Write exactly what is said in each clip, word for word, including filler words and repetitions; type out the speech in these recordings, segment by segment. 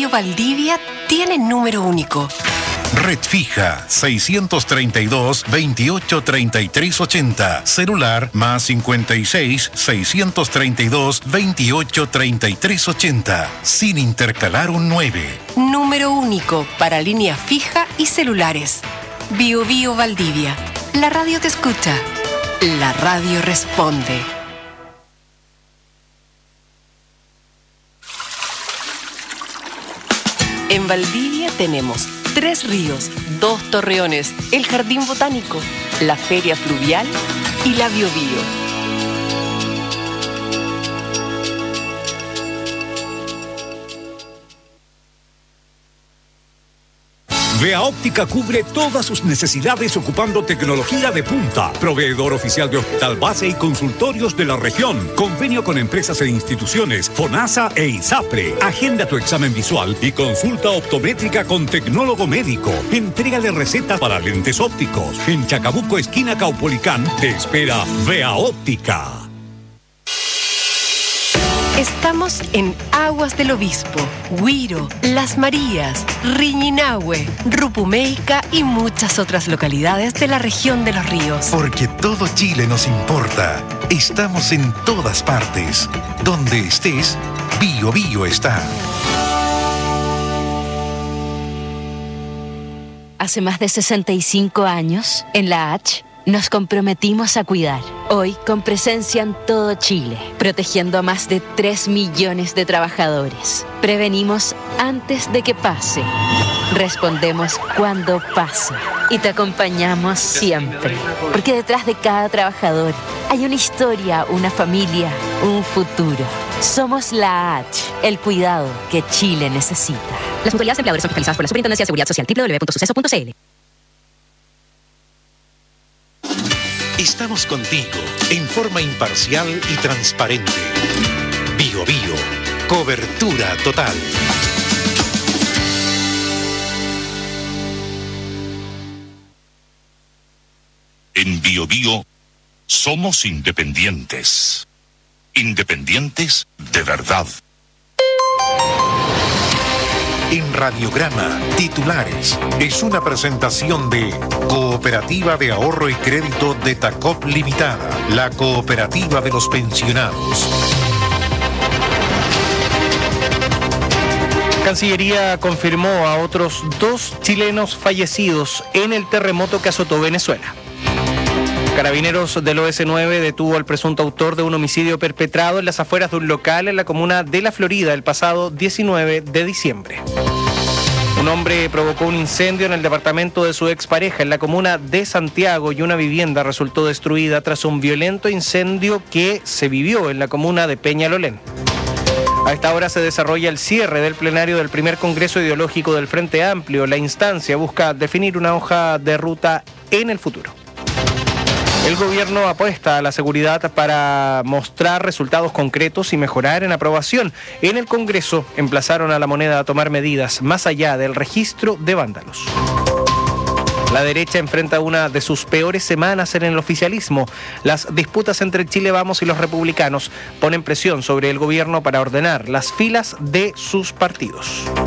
Bio Valdivia tiene número único. Red fija seiscientos treinta y dos, veintiocho treinta y tres ochenta. Celular más cincuenta y seis, seiscientos treinta y dos, veintiocho treinta y tres ochenta. Sin intercalar un nueve. Número único para línea fija y celulares. Bio Bio Valdivia. La radio te escucha. La radio responde. En Valdivia tenemos tres ríos, dos torreones, el jardín botánico, la feria fluvial y la Bio Bio. Vea Óptica cubre todas sus necesidades ocupando tecnología de punta. Proveedor oficial de hospital base y consultorios de la región. Convenio con empresas e instituciones, FONASA e ISAPRE. Agenda tu examen visual y consulta optométrica con tecnólogo médico. Entrega de receta para lentes ópticos. En Chacabuco, esquina Caupolicán, te espera Vea Óptica. Estamos en Aguas del Obispo, Huiro, Las Marías, Riñinahue, Rupumeica y muchas otras localidades de la región de los ríos. Porque todo Chile nos importa. Estamos en todas partes. Donde estés, Bio Bio está. Hace más de sesenta y cinco años, en la H, nos comprometimos a cuidar. Hoy, con presencia en todo Chile, protegiendo a más de tres millones de trabajadores. Prevenimos antes de que pase. Respondemos cuando pasa. Y te acompañamos siempre. Porque detrás de cada trabajador hay una historia, una familia, un futuro. Somos la H, el cuidado que Chile necesita. Las mutualidades empleadores son fiscalizadas por la Superintendencia de Seguridad Social, doble u doble u doble u punto suceso punto c l. Estamos contigo en forma imparcial y transparente. Bio Bio, cobertura total. En Bio Bio somos independientes. Independientes de verdad. En Radiograma, titulares. Es una presentación de Cooperativa de Ahorro y Crédito de Tacop Limitada, la cooperativa de los pensionados. Cancillería confirmó a otros dos chilenos fallecidos en el terremoto que azotó Venezuela. Carabineros del O S nueve detuvo al presunto autor de un homicidio perpetrado en las afueras de un local en la comuna de La Florida el pasado diecinueve de diciembre. Un hombre provocó un incendio en el departamento de su expareja en la comuna de Santiago y una vivienda resultó destruida tras un violento incendio que se vivió en la comuna de Peñalolén. A esta hora se desarrolla el cierre del plenario del primer Congreso Ideológico del Frente Amplio. La instancia busca definir una hoja de ruta en el futuro. El gobierno apuesta a la seguridad para mostrar resultados concretos y mejorar en aprobación. En el Congreso emplazaron a la moneda a tomar medidas más allá del registro de vándalos. La derecha enfrenta una de sus peores semanas en el oficialismo. Las disputas entre Chile Vamos y los republicanos ponen presión sobre el gobierno para ordenar las filas de sus partidos.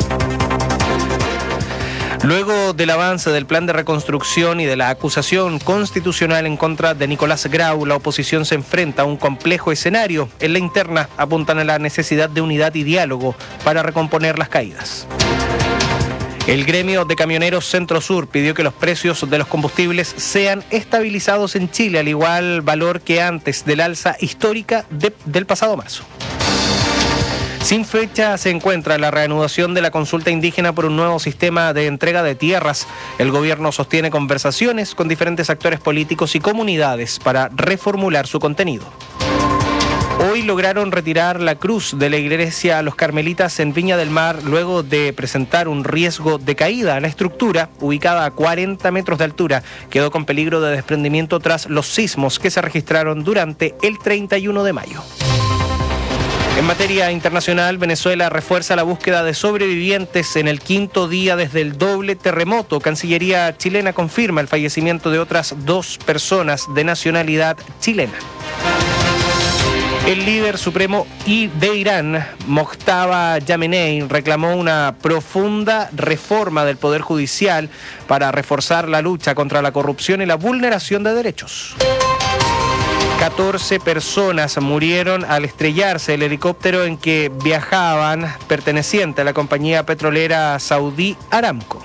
Luego del avance del plan de reconstrucción y de la acusación constitucional en contra de Nicolás Grau, la oposición se enfrenta a un complejo escenario. En la interna apuntan a la necesidad de unidad y diálogo para recomponer las caídas. El gremio de camioneros Centro Sur pidió que los precios de los combustibles sean estabilizados en Chile al igual valor que antes del alza histórica de, del pasado marzo. Sin fecha se encuentra la reanudación de la consulta indígena por un nuevo sistema de entrega de tierras. El gobierno sostiene conversaciones con diferentes actores políticos y comunidades para reformular su contenido. Hoy lograron retirar la cruz de la iglesia Los Carmelitas en Viña del Mar luego de presentar un riesgo de caída. La estructura, ubicada a cuarenta metros de altura, quedó con peligro de desprendimiento tras los sismos que se registraron durante el treinta y uno de mayo. En materia internacional, Venezuela refuerza la búsqueda de sobrevivientes en el quinto día desde el doble terremoto. Cancillería chilena confirma el fallecimiento de otras dos personas de nacionalidad chilena. El líder supremo de Irán, Mojtaba Khamenei, reclamó una profunda reforma del Poder Judicial para reforzar la lucha contra la corrupción y la vulneración de derechos. catorce personas murieron al estrellarse el helicóptero en que viajaban, perteneciente a la compañía petrolera saudí Aramco.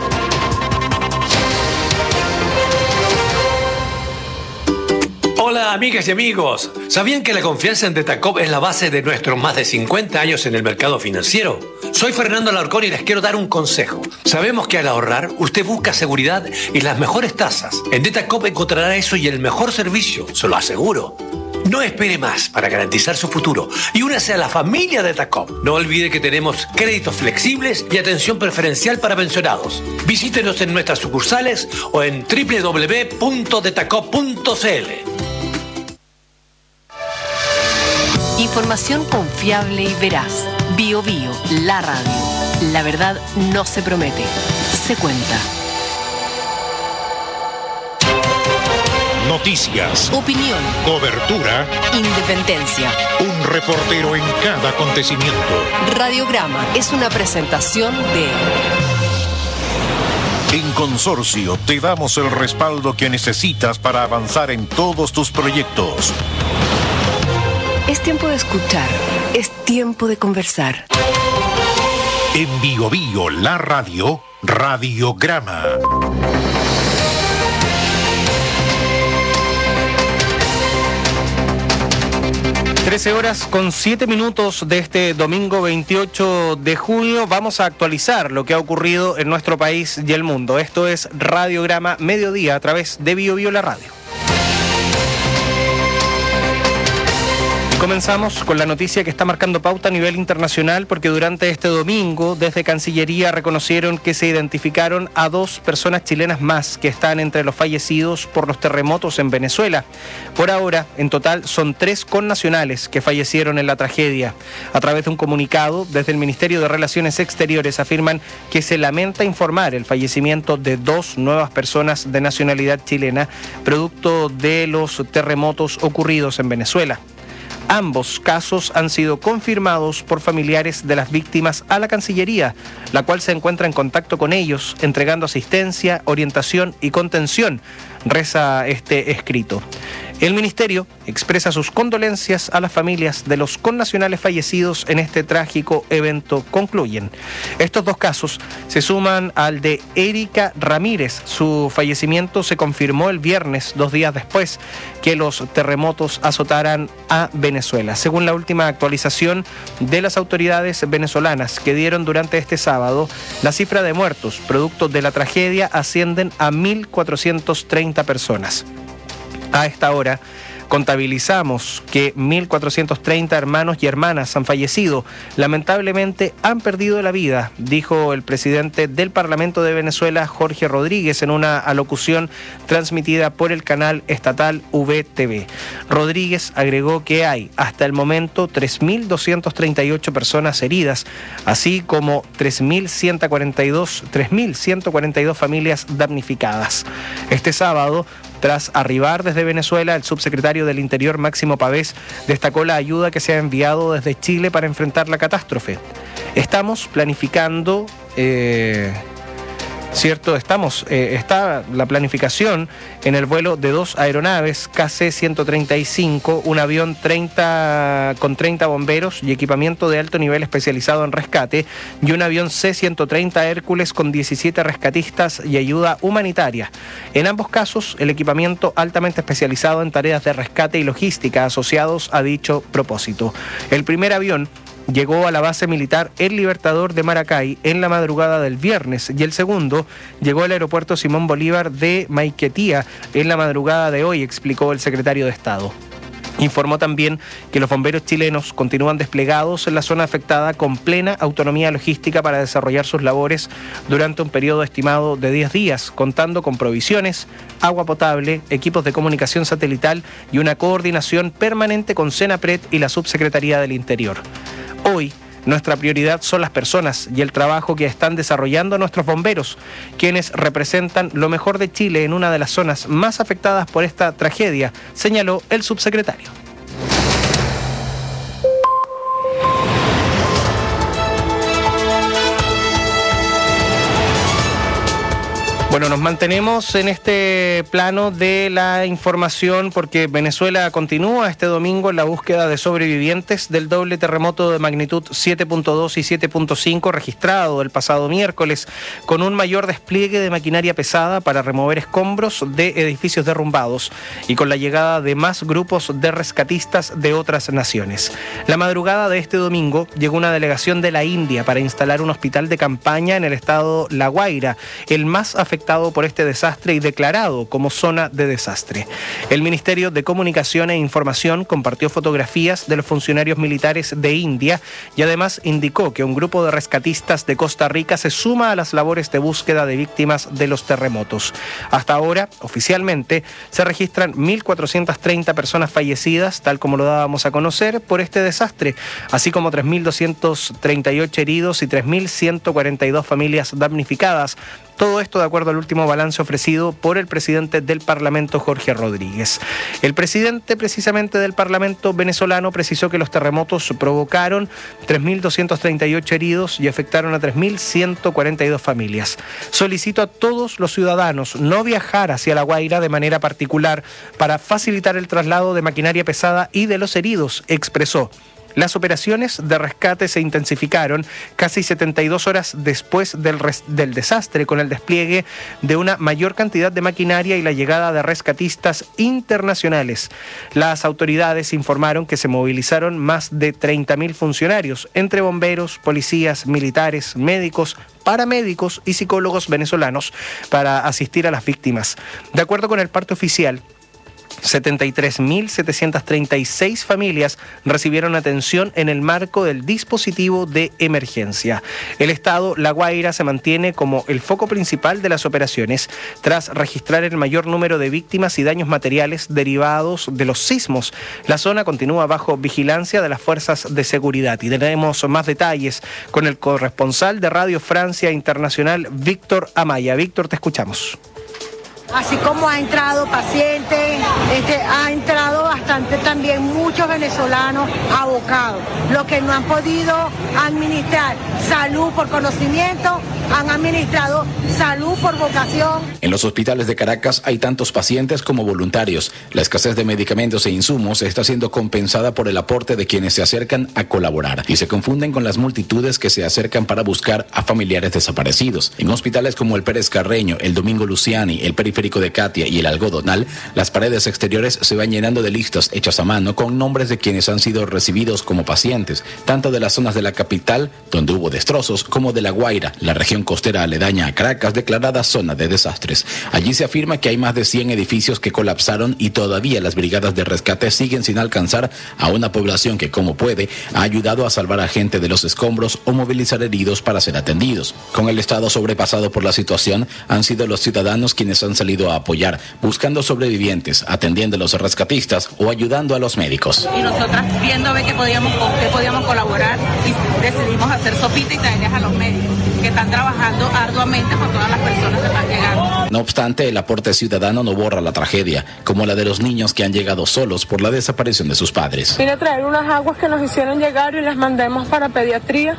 Hola amigas y amigos, ¿sabían que la confianza en Detacop es la base de nuestros más de cincuenta años en el mercado financiero? Soy Fernando Alarcón y les quiero dar un consejo. Sabemos que al ahorrar usted busca seguridad y las mejores tasas. En Detacop encontrará eso y el mejor servicio, se lo aseguro. No espere más para garantizar su futuro y únase a la familia Detacop. No olvide que tenemos créditos flexibles y atención preferencial para pensionados. Visítenos en nuestras sucursales o en doble u doble u doble u punto detacop punto c l. Información confiable y veraz. Bio Bio, la radio. La verdad no se promete, se cuenta. Noticias, Opinión, cobertura, independencia. un reportero en cada acontecimiento. Radiograma es una presentación de... En Consorcio te damos el respaldo que necesitas para avanzar en todos tus proyectos. Es tiempo de escuchar, es tiempo de conversar. En Bio Bio, la radio, Radiograma. trece horas con siete minutos de este domingo veintiocho de junio. Vamos a actualizar lo que ha ocurrido en nuestro país y el mundo. Esto es Radiograma Mediodía a través de Bio Bio, la radio. Comenzamos con la noticia que está marcando pauta a nivel internacional porque durante este domingo desde Cancillería reconocieron que se identificaron a dos personas chilenas más que están entre los fallecidos por los terremotos en Venezuela. Por ahora, en total, son tres connacionales que fallecieron en la tragedia. A través de un comunicado, desde el Ministerio de Relaciones Exteriores afirman que se lamenta informar el fallecimiento de dos nuevas personas de nacionalidad chilena, producto de los terremotos ocurridos en Venezuela. Ambos casos han sido confirmados por familiares de las víctimas a la Cancillería, la cual se encuentra en contacto con ellos, entregando asistencia, orientación y contención, reza este escrito. El Ministerio expresa sus condolencias a las familias de los connacionales fallecidos en este trágico evento, concluyen. Estos dos casos se suman al de Erika Ramírez. Su fallecimiento se confirmó el viernes, dos días después que los terremotos azotaran a Venezuela. Según la última actualización de las autoridades venezolanas que dieron durante este sábado, la cifra de muertos producto de la tragedia ascienden a mil cuatrocientas treinta personas. A esta hora contabilizamos que mil cuatrocientos treinta hermanos y hermanas han fallecido. Lamentablemente han perdido la vida, dijo el presidente del Parlamento de Venezuela, Jorge Rodríguez, en una alocución transmitida por el canal estatal V T V. Rodríguez agregó que hay hasta el momento tres mil doscientas treinta y ocho personas heridas, así como tres mil ciento cuarenta y dos familias damnificadas. Este sábado, tras arribar desde Venezuela, el subsecretario del Interior, Máximo Pavés, destacó la ayuda que se ha enviado desde Chile para enfrentar la catástrofe. Estamos planificando... Eh, ¿Cierto? Estamos, eh, está la planificación en el vuelo de dos aeronaves K C ciento treinta y cinco, un avión treinta, con treinta bomberos y equipamiento de alto nivel especializado en rescate, y un avión C ciento treinta Hércules con diecisiete rescatistas y ayuda humanitaria. En ambos casos, el equipamiento altamente especializado en tareas de rescate y logística asociados a dicho propósito. El primer avión llegó a la base militar El Libertador de Maracay en la madrugada del viernes y el segundo llegó al aeropuerto Simón Bolívar de Maiquetía en la madrugada de hoy, explicó el secretario de Estado. Informó también que los bomberos chilenos continúan desplegados en la zona afectada con plena autonomía logística para desarrollar sus labores durante un periodo estimado de diez días, contando con provisiones, agua potable, equipos de comunicación satelital y una coordinación permanente con Senapred y la Subsecretaría del Interior. Hoy, nuestra prioridad son las personas y el trabajo que están desarrollando nuestros bomberos, quienes representan lo mejor de Chile en una de las zonas más afectadas por esta tragedia, señaló el subsecretario. nos mantenemos en este plano de la información porque Venezuela continúa este domingo en la búsqueda de sobrevivientes del doble terremoto de magnitud siete punto dos y siete punto cinco registrado el pasado miércoles, con un mayor despliegue de maquinaria pesada para remover escombros de edificios derrumbados y con la llegada de más grupos de rescatistas de otras naciones. La madrugada de este domingo llegó una delegación de la India para instalar un hospital de campaña en el estado La Guaira, el más afectado por este desastre y declarado como zona de desastre. El Ministerio de Comunicación e Información compartió fotografías de los funcionarios militares de India y además indicó que un grupo de rescatistas de Costa Rica se suma a las labores de búsqueda de víctimas de los terremotos. Hasta ahora, oficialmente, se registran mil cuatrocientas treinta personas fallecidas, tal como lo dábamos a conocer, por este desastre, así como tres mil doscientos treinta y ocho heridos y tres mil ciento cuarenta y dos familias damnificadas. Todo esto de acuerdo al último balance ofrecido por el presidente del Parlamento, Jorge Rodríguez. El presidente precisamente del Parlamento venezolano precisó que los terremotos provocaron tres mil doscientos treinta y ocho heridos y afectaron a tres mil ciento cuarenta y dos familias. Solicito a todos los ciudadanos no viajar hacia La Guaira de manera particular para facilitar el traslado de maquinaria pesada y de los heridos, expresó. Las operaciones de rescate se intensificaron casi setenta y dos horas después del, res- del desastre, con el despliegue de una mayor cantidad de maquinaria y la llegada de rescatistas internacionales. Las autoridades informaron que se movilizaron más de treinta mil funcionarios, entre bomberos, policías, militares, médicos, paramédicos y psicólogos venezolanos, para asistir a las víctimas. De acuerdo con el parte oficial, setenta y tres mil setecientas treinta y seis familias recibieron atención en el marco del dispositivo de emergencia. El estado La Guaira se mantiene como el foco principal de las operaciones tras registrar el mayor número de víctimas y daños materiales derivados de los sismos. La zona continúa bajo vigilancia de las fuerzas de seguridad y tenemos más detalles con el corresponsal de Radio Francia Internacional, Víctor Amaya. Víctor, te escuchamos. Así como ha entrado pacientes, este, ha entrado bastante también muchos venezolanos abocados, los que no han podido administrar salud por conocimiento, han administrado salud por vocación. En los hospitales de Caracas hay tantos pacientes como voluntarios. La escasez de medicamentos e insumos está siendo compensada por el aporte de quienes se acercan a colaborar y se confunden con las multitudes que se acercan para buscar a familiares desaparecidos. En hospitales como el Pérez Carreño, el Domingo Luciani, el Periférico de Catia y el Algodonal, las paredes exteriores se van llenando de listas hechas a mano con nombres de quienes han sido recibidos como pacientes, tanto de las zonas de la capital, donde hubo destrozos, como de La Guaira, la región costera aledaña a Caracas, declarada zona de desastres. Allí se afirma que hay más de cien edificios que colapsaron y todavía las brigadas de rescate siguen sin alcanzar a una población que, como puede, ha ayudado a salvar a gente de los escombros o movilizar heridos para ser atendidos. Con el estado sobrepasado por la situación, han sido los ciudadanos quienes han salido a apoyar, buscando sobrevivientes, atendiendo a los rescatistas o ayudando a los médicos. Y nosotras viendo a ver que podíamos, con qué podíamos colaborar y decidimos hacer sopita y traerles a los médicos que están trabajando arduamente con todas las personas que están llegando. No obstante, el aporte ciudadano no borra la tragedia, como la de los niños que han llegado solos por la desaparición de sus padres. Vine a traer unas aguas que nos hicieron llegar y las mandamos para pediatría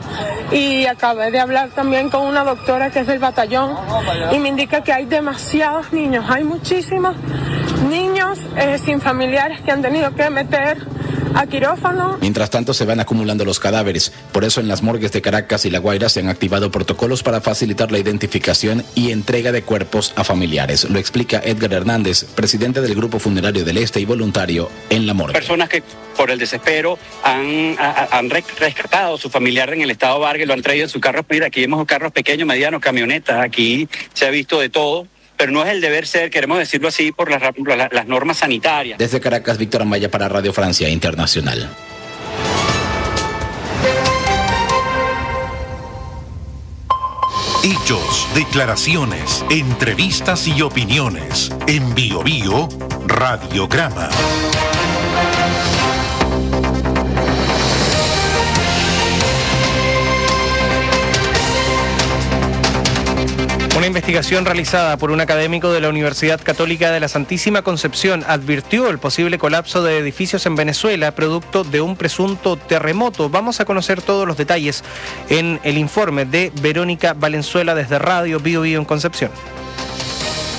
y acabé de hablar también con una doctora que es del batallón y me indica que hay demasiados niños, hay muchísimos niños eh, sin familiares que han tenido que meter a quirófano. Mientras tanto se van acumulando los cadáveres, por eso en las morgues de Caracas y La Guaira se han activado protocolos para facilitar la identificación y entrega de cuerpos a familiares. Lo explica Edgar Hernández, presidente del Grupo Funerario del Este y voluntario en la morgue. Personas que por el desespero han, a, han rescatado a su familiar en el estado Vargas y lo han traído en sus carros. Mira, aquí vemos carros pequeños, medianos, camionetas, aquí se ha visto de todo. Pero no es el deber ser, queremos decirlo así, por las, las normas sanitarias. Desde Caracas, Víctor Amaya para Radio Francia Internacional. Hechos, declaraciones, entrevistas y opiniones. En Bio Bio, Radiograma. Una investigación realizada por un académico de la Universidad Católica de la Santísima Concepción advirtió el posible colapso de edificios en Venezuela producto de un presunto terremoto. Vamos a conocer todos los detalles en el informe de Verónica Valenzuela desde Radio Bio Bio en Concepción.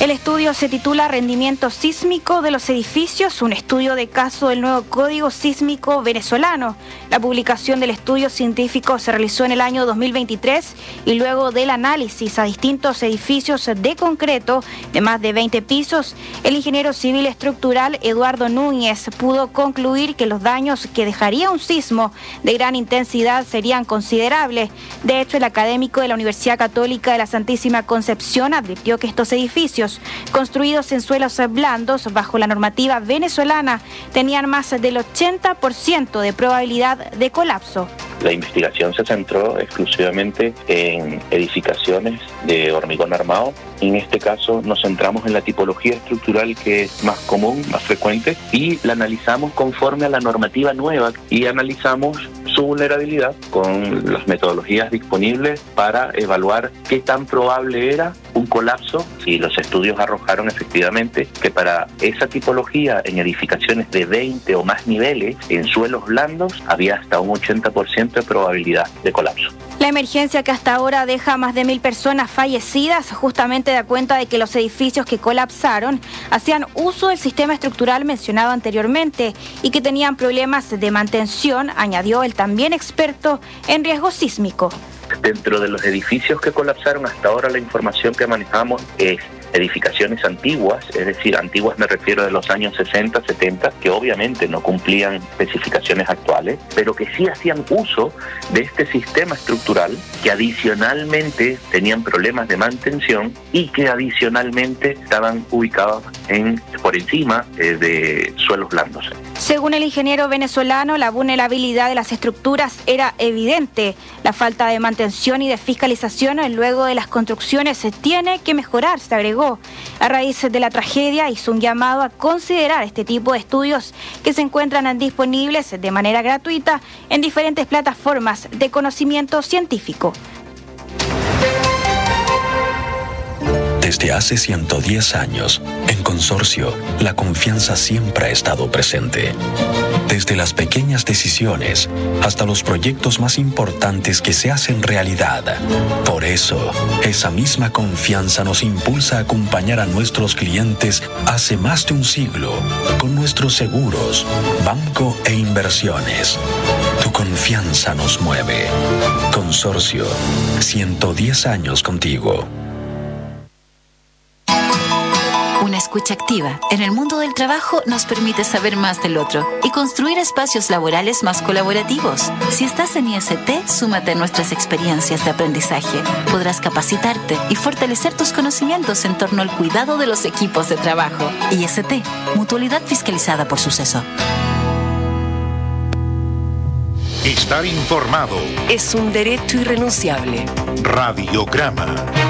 El estudio se titula Rendimiento sísmico de los edificios, un estudio de caso del nuevo Código Sísmico venezolano. La publicación del estudio científico se realizó en el año dos mil veintitrés y luego del análisis a distintos edificios de concreto de más de veinte pisos, el ingeniero civil estructural Eduardo Núñez pudo concluir que los daños que dejaría un sismo de gran intensidad serían considerables. De hecho, el académico de la Universidad Católica de la Santísima Concepción advirtió que estos edificios, construidos en suelos blandos bajo la normativa venezolana, tenían más del ochenta por ciento de probabilidad de colapso. La investigación se centró exclusivamente en edificaciones de hormigón armado. En este caso nos centramos en la tipología estructural que es más común, más frecuente, y la analizamos conforme a la normativa nueva y analizamos su vulnerabilidad con las metodologías disponibles para evaluar qué tan probable era un colapso, y los estudios arrojaron efectivamente que para esa tipología en edificaciones de veinte o más niveles en suelos blandos había hasta un ochenta por ciento de probabilidad de colapso. La emergencia que hasta ahora deja a más de mil personas fallecidas justamente da cuenta de que los edificios que colapsaron hacían uso del sistema estructural mencionado anteriormente y que tenían problemas de mantención, añadió el también experto en riesgo sísmico. Dentro de los edificios que colapsaron, hasta ahora la información que manejamos es edificaciones antiguas, es decir, antiguas me refiero de los años sesenta, setenta, que obviamente no cumplían especificaciones actuales, pero que sí hacían uso de este sistema estructural, que adicionalmente tenían problemas de mantención y que adicionalmente estaban ubicados en, por encima eh, de suelos blandos. Según el ingeniero venezolano, la vulnerabilidad de las estructuras era evidente. La falta de mantención y de fiscalización luego de las construcciones se tiene que mejorar, se agregó. A raíz de la tragedia hizo un llamado a considerar este tipo de estudios que se encuentran disponibles de manera gratuita en diferentes plataformas de conocimiento científico. Desde hace ciento diez años, en Consorcio, la confianza siempre ha estado presente. Desde las pequeñas decisiones hasta los proyectos más importantes que se hacen realidad. Por eso, esa misma confianza nos impulsa a acompañar a nuestros clientes hace más de un siglo con nuestros seguros, banco e inversiones. Tu confianza nos mueve. Consorcio, ciento diez años contigo. Una escucha activa en el mundo del trabajo nos permite saber más del otro y construir espacios laborales más colaborativos. Si estás en I S T, súmate a nuestras experiencias de aprendizaje. Podrás capacitarte y fortalecer tus conocimientos en torno al cuidado de los equipos de trabajo. I S T, Mutualidad Fiscalizada por Suceso. Estar informado es un derecho irrenunciable. Radiograma.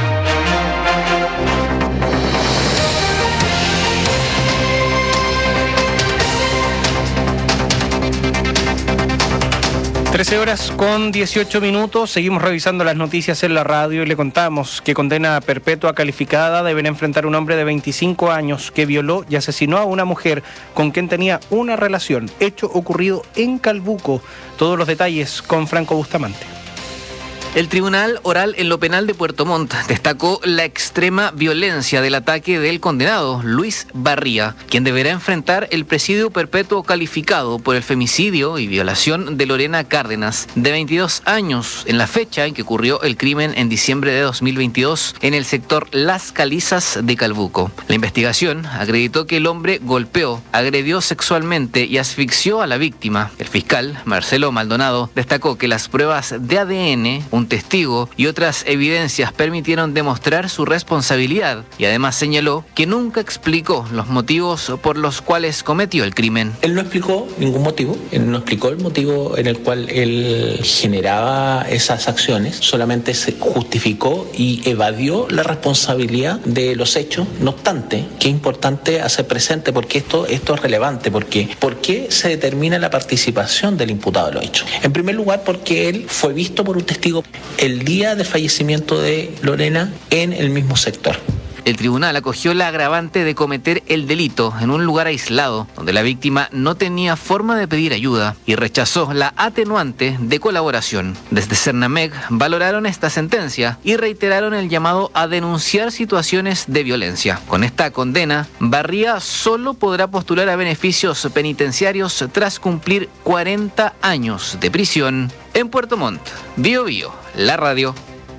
trece horas con dieciocho minutos, seguimos revisando las noticias en la radio y le contamos que condena perpetua calificada deberá enfrentar un hombre de veinticinco años que violó y asesinó a una mujer con quien tenía una relación, hecho ocurrido en Calbuco. Todos los detalles con Franco Bustamante. El Tribunal Oral en lo Penal de Puerto Montt destacó la extrema violencia del ataque del condenado Luis Barría, quien deberá enfrentar el presidio perpetuo calificado por el femicidio y violación de Lorena Cárdenas, de veintidós años, en la fecha en que ocurrió el crimen en diciembre de dos mil veintidós en el sector Las Calizas de Calbuco. La investigación acreditó que el hombre golpeó, agredió sexualmente y asfixió a la víctima. El fiscal, Marcelo Maldonado, destacó que las pruebas de A D N, un testigo y otras evidencias permitieron demostrar su responsabilidad y además señaló que nunca explicó los motivos por los cuales cometió el crimen. Él no explicó ningún motivo, él no explicó el motivo en el cual él generaba esas acciones, solamente se justificó y evadió la responsabilidad de los hechos. No obstante, que es importante hacer presente porque esto, esto es relevante, porque ¿por qué se determina la participación del imputado en los hechos? En primer lugar, porque él fue visto por un testigo el día del fallecimiento de Lorena en el mismo sector. El tribunal acogió la agravante de cometer el delito en un lugar aislado, donde la víctima no tenía forma de pedir ayuda, y rechazó la atenuante de colaboración. Desde Cernamec valoraron esta sentencia y reiteraron el llamado a denunciar situaciones de violencia. Con esta condena, Barría solo podrá postular a beneficios penitenciarios tras cumplir cuarenta años de prisión. En Puerto Montt, Bio Bio, la radio.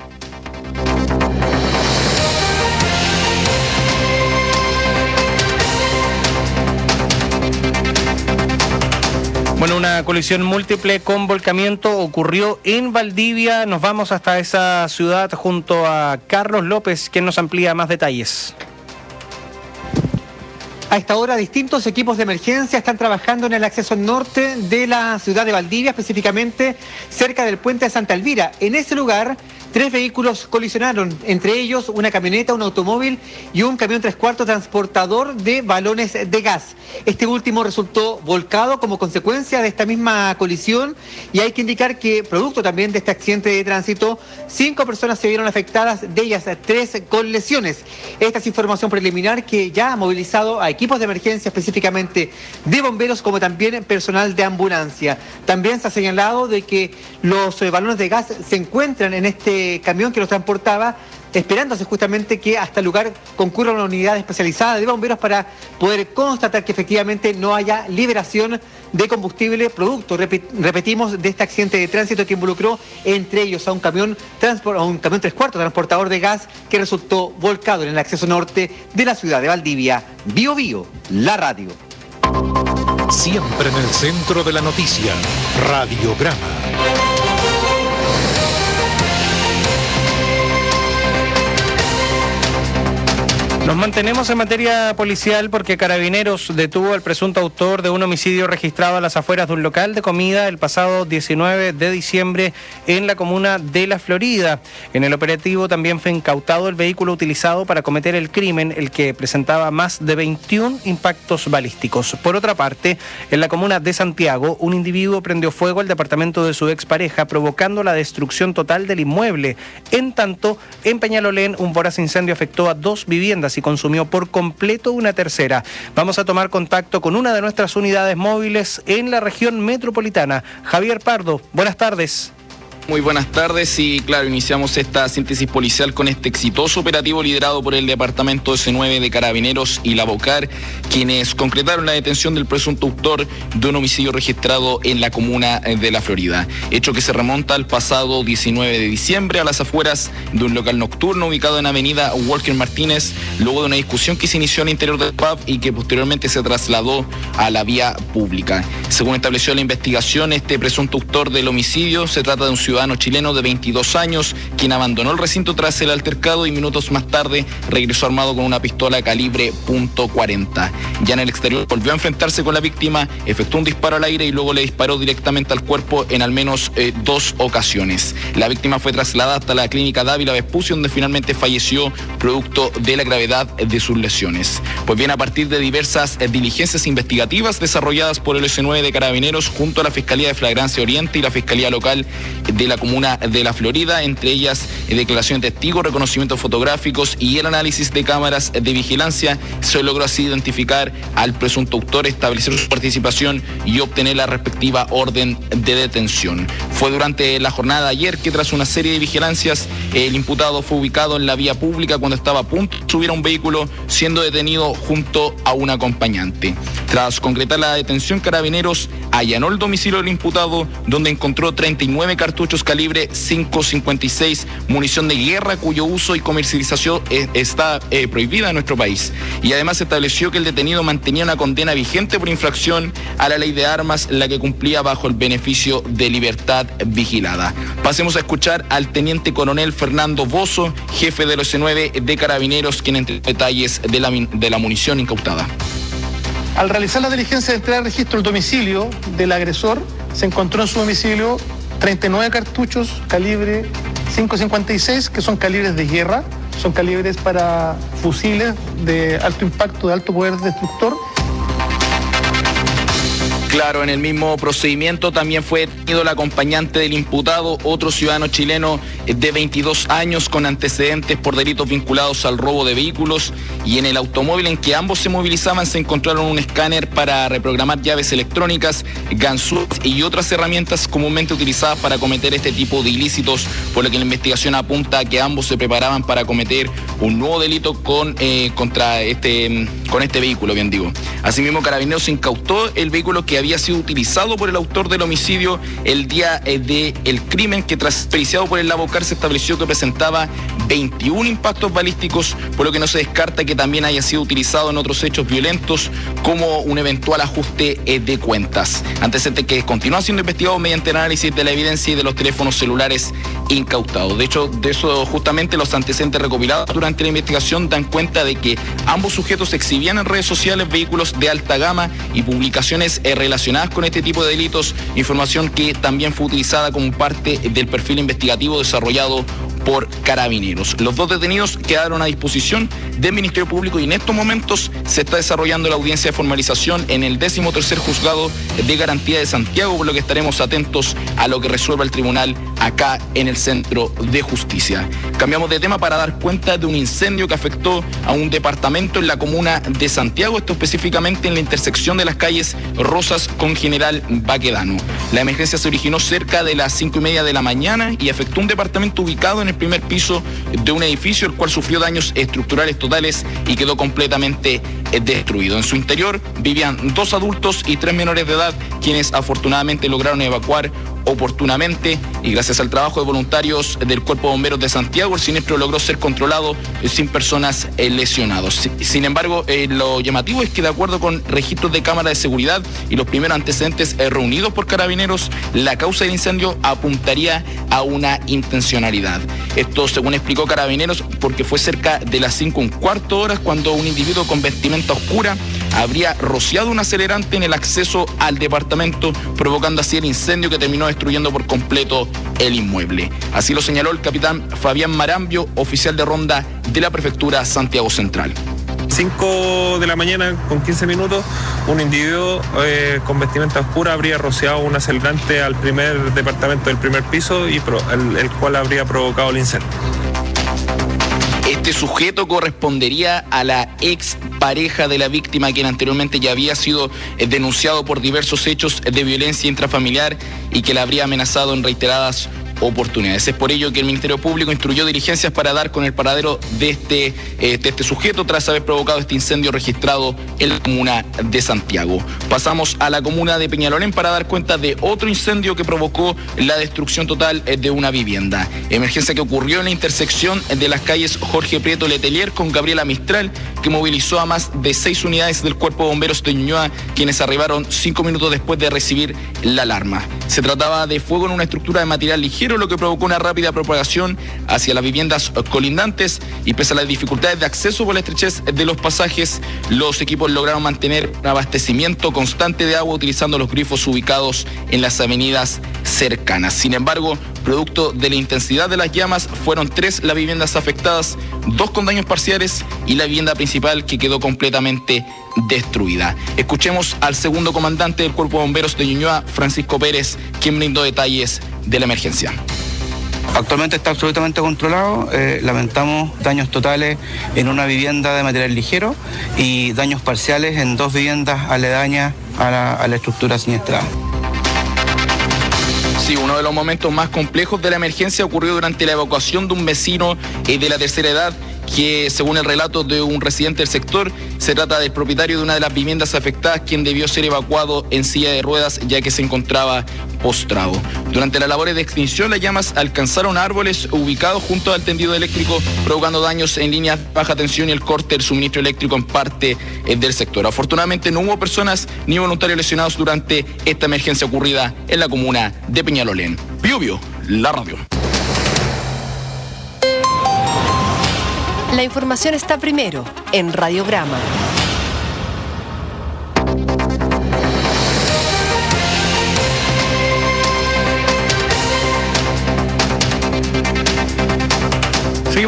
Bueno, una colisión múltiple con volcamiento ocurrió en Valdivia. Nos vamos hasta esa ciudad junto a Carlos López, quien nos amplía más detalles. A esta hora, distintos equipos de emergencia están trabajando en el acceso norte de la ciudad de Valdivia, específicamente cerca del puente de Santa Elvira. En ese lugar, tres vehículos colisionaron, entre ellos una camioneta, un automóvil y un camión tres cuartos transportador de balones de gas. Este último resultó volcado como consecuencia de esta misma colisión, y hay que indicar que, producto también de este accidente de tránsito, cinco personas se vieron afectadas, de ellas tres con lesiones. Esta es información preliminar que ya ha movilizado a equipos de emergencia, específicamente de bomberos, como también personal de ambulancia. También se ha señalado de que los eh, balones de gas se encuentran en este camión que los transportaba, esperándose justamente que hasta el lugar concurra una unidad especializada de bomberos para poder constatar que efectivamente no haya liberación de combustible producto, repetimos, de este accidente de tránsito que involucró entre ellos a un camión, a un camión tres cuartos transportador de gas que resultó volcado en el acceso norte de la ciudad de Valdivia. Bio Bio, la radio. Siempre en el centro de la noticia, Radiograma. Nos mantenemos en materia policial porque Carabineros detuvo al presunto autor de un homicidio registrado a las afueras de un local de comida el pasado diecinueve de diciembre en la comuna de La Florida. En el operativo también fue incautado el vehículo utilizado para cometer el crimen, el que presentaba más de veintiún impactos balísticos. Por otra parte, en la comuna de Santiago, un individuo prendió fuego al departamento de su expareja, provocando la destrucción total del inmueble. En tanto, en Peñalolén, un voraz incendio afectó a dos viviendas y consumió por completo una tercera. Vamos a tomar contacto con una de nuestras unidades móviles en la región metropolitana. Javier Pardo, buenas tardes. Muy buenas tardes y claro, iniciamos esta síntesis policial con este exitoso operativo liderado por el Departamento ese nueve de Carabineros y la Bocar, quienes concretaron la detención del presunto autor de un homicidio registrado en la comuna de La Florida. Hecho que se remonta al pasado diecinueve de diciembre a las afueras de un local nocturno ubicado en avenida Walker Martínez, luego de una discusión que se inició al interior del pub y que posteriormente se trasladó a la vía pública. Según estableció la investigación, este presunto autor del homicidio se trata de un ciudadano ciudadano chileno de veintidós años, quien abandonó el recinto tras el altercado y minutos más tarde regresó armado con una pistola calibre punto cuarenta. Ya en el exterior volvió a enfrentarse con la víctima, efectuó un disparo al aire y luego le disparó directamente al cuerpo en al menos eh, dos ocasiones. La víctima fue trasladada hasta la clínica Dávila Vespucio, donde finalmente falleció producto de la gravedad de sus lesiones. Pues bien, a partir de diversas eh, diligencias investigativas desarrolladas por el ese nueve de Carabineros junto a la Fiscalía de Flagrancia Oriente y la Fiscalía Local de la comuna de La Florida, entre ellas eh, declaración de testigos, reconocimientos fotográficos y el análisis de cámaras de vigilancia, se logró así identificar al presunto autor, establecer su participación y obtener la respectiva orden de detención. Fue durante la jornada de ayer que, tras una serie de vigilancias, el imputado fue ubicado en la vía pública cuando estaba a punto de subir a un vehículo, siendo detenido junto a un acompañante. Tras concretar la detención, Carabineros allanó el domicilio del imputado, donde encontró treinta y nueve cartuchos calibre cinco cincuenta y seis, munición de guerra cuyo uso y comercialización eh, está eh, prohibida en nuestro país. Y además estableció que el detenido mantenía una condena vigente por infracción a la ley de armas, la que cumplía bajo el beneficio de libertad vigilada. Pasemos a escuchar al teniente coronel Fernando Bozo, jefe del ese nueve de Carabineros, quien entre detalles de la, de la munición incautada. Al realizar la diligencia de entregar registro del domicilio del agresor, se encontró en su domicilio treinta y nueve cartuchos calibre cinco cincuenta y seis, que son calibres de guerra, son calibres para fusiles de alto impacto, de alto poder destructor. Claro, en el mismo procedimiento también fue detenido el acompañante del imputado, otro ciudadano chileno de veintidós años con antecedentes por delitos vinculados al robo de vehículos, y en el automóvil en que ambos se movilizaban se encontraron un escáner para reprogramar llaves electrónicas, ganzúas y otras herramientas comúnmente utilizadas para cometer este tipo de ilícitos, por lo que la investigación apunta a que ambos se preparaban para cometer un nuevo delito con eh, contra este con este vehículo, bien digo. Asimismo, Carabineros incautó el vehículo que había sido utilizado por el autor del homicidio el día eh, del crimen, que tras periciado por el Lavocar se estableció que presentaba veintiún impactos balísticos, por lo que no se descarta que también haya sido utilizado en otros hechos violentos como un eventual ajuste eh, de cuentas. Antecedente que continúa siendo investigado mediante el análisis de la evidencia y de los teléfonos celulares incautados. De hecho, de eso justamente los antecedentes recopilados durante la investigación dan cuenta de que ambos sujetos exhibían en redes sociales vehículos de alta gama y publicaciones eh, relacionadas con este tipo de delitos, información que también fue utilizada como parte del perfil investigativo desarrollado por Carabineros. Los dos detenidos quedaron a disposición del Ministerio Público y en estos momentos se está desarrollando la audiencia de formalización en el décimo tercer Juzgado de Garantía de Santiago, por lo que estaremos atentos a lo que resuelva el tribunal acá en el Centro de Justicia. Cambiamos de tema para dar cuenta de un incendio que afectó a un departamento en la comuna de Santiago, esto específicamente en la intersección de las calles Rosas con General Baquedano. La emergencia se originó cerca de las cinco y media de la mañana y afectó un departamento ubicado en el primer piso de un edificio, el cual sufrió daños estructurales totales y quedó completamente destruido. En su interior vivían dos adultos y tres menores de edad, quienes afortunadamente lograron evacuar oportunamente, y gracias al trabajo de voluntarios del Cuerpo de Bomberos de Santiago, el siniestro logró ser controlado sin personas lesionados. Sin embargo, eh, lo llamativo es que, de acuerdo con registros de cámara de seguridad y los primeros antecedentes eh, reunidos por Carabineros, la causa del incendio apuntaría a una intencionalidad. Esto, según explicó Carabineros, porque fue cerca de las cinco un cuarto horas cuando un individuo con vestimenta oscura habría rociado un acelerante en el acceso al departamento, provocando así el incendio que terminó destruyendo por completo el inmueble. Así lo señaló el capitán Fabián Marambio, oficial de ronda de la Prefectura Santiago Central. cinco de la mañana con quince minutos, un individuo eh, con vestimenta oscura habría rociado un acelerante al primer departamento del primer piso y pro, el, el cual habría provocado el incendio. Este sujeto correspondería a la ex pareja de la víctima, quien anteriormente ya había sido denunciado por diversos hechos de violencia intrafamiliar y que la habría amenazado en reiteradas oportunidades. Es por ello que el Ministerio Público instruyó diligencias para dar con el paradero de este, eh, de este sujeto tras haber provocado este incendio registrado en la comuna de Santiago. Pasamos a la comuna de Peñalolén para dar cuenta de otro incendio que provocó la destrucción total de una vivienda. Emergencia que ocurrió en la intersección de las calles Jorge Prieto Letelier con Gabriela Mistral, que movilizó a más de seis unidades del Cuerpo de Bomberos de Ñuñoa, quienes arribaron cinco minutos después de recibir la alarma. Se trataba de fuego en una estructura de material ligero, lo que provocó una rápida propagación hacia las viviendas colindantes, y pese a las dificultades de acceso por la estrechez de los pasajes, los equipos lograron mantener un abastecimiento constante de agua utilizando los grifos ubicados en las avenidas cercanas. Sin embargo, producto de la intensidad de las llamas, fueron tres las viviendas afectadas, dos con daños parciales y la vivienda principal que quedó completamente destruida. Escuchemos al segundo comandante del Cuerpo de Bomberos de Ñuñoa, Francisco Pérez, quien brindó detalles de la emergencia. Actualmente está absolutamente controlado. Eh, lamentamos daños totales en una vivienda de material ligero y daños parciales en dos viviendas aledañas a la, a la estructura siniestrada. Sí, uno de los momentos más complejos de la emergencia ocurrió durante la evacuación de un vecino eh, de la tercera edad, que, según el relato de un residente del sector, se trata del propietario de una de las viviendas afectadas, quien debió ser evacuado en silla de ruedas ya que se encontraba postrado. Durante las labores de extinción, las llamas alcanzaron árboles ubicados junto al tendido eléctrico, provocando daños en líneas de baja tensión y el corte del suministro eléctrico en parte eh, del sector. Afortunadamente no hubo personas ni voluntarios lesionados durante esta emergencia ocurrida en la comuna de Peñalolén. Biobio, la radio. La información está primero en Radiograma. Seguimos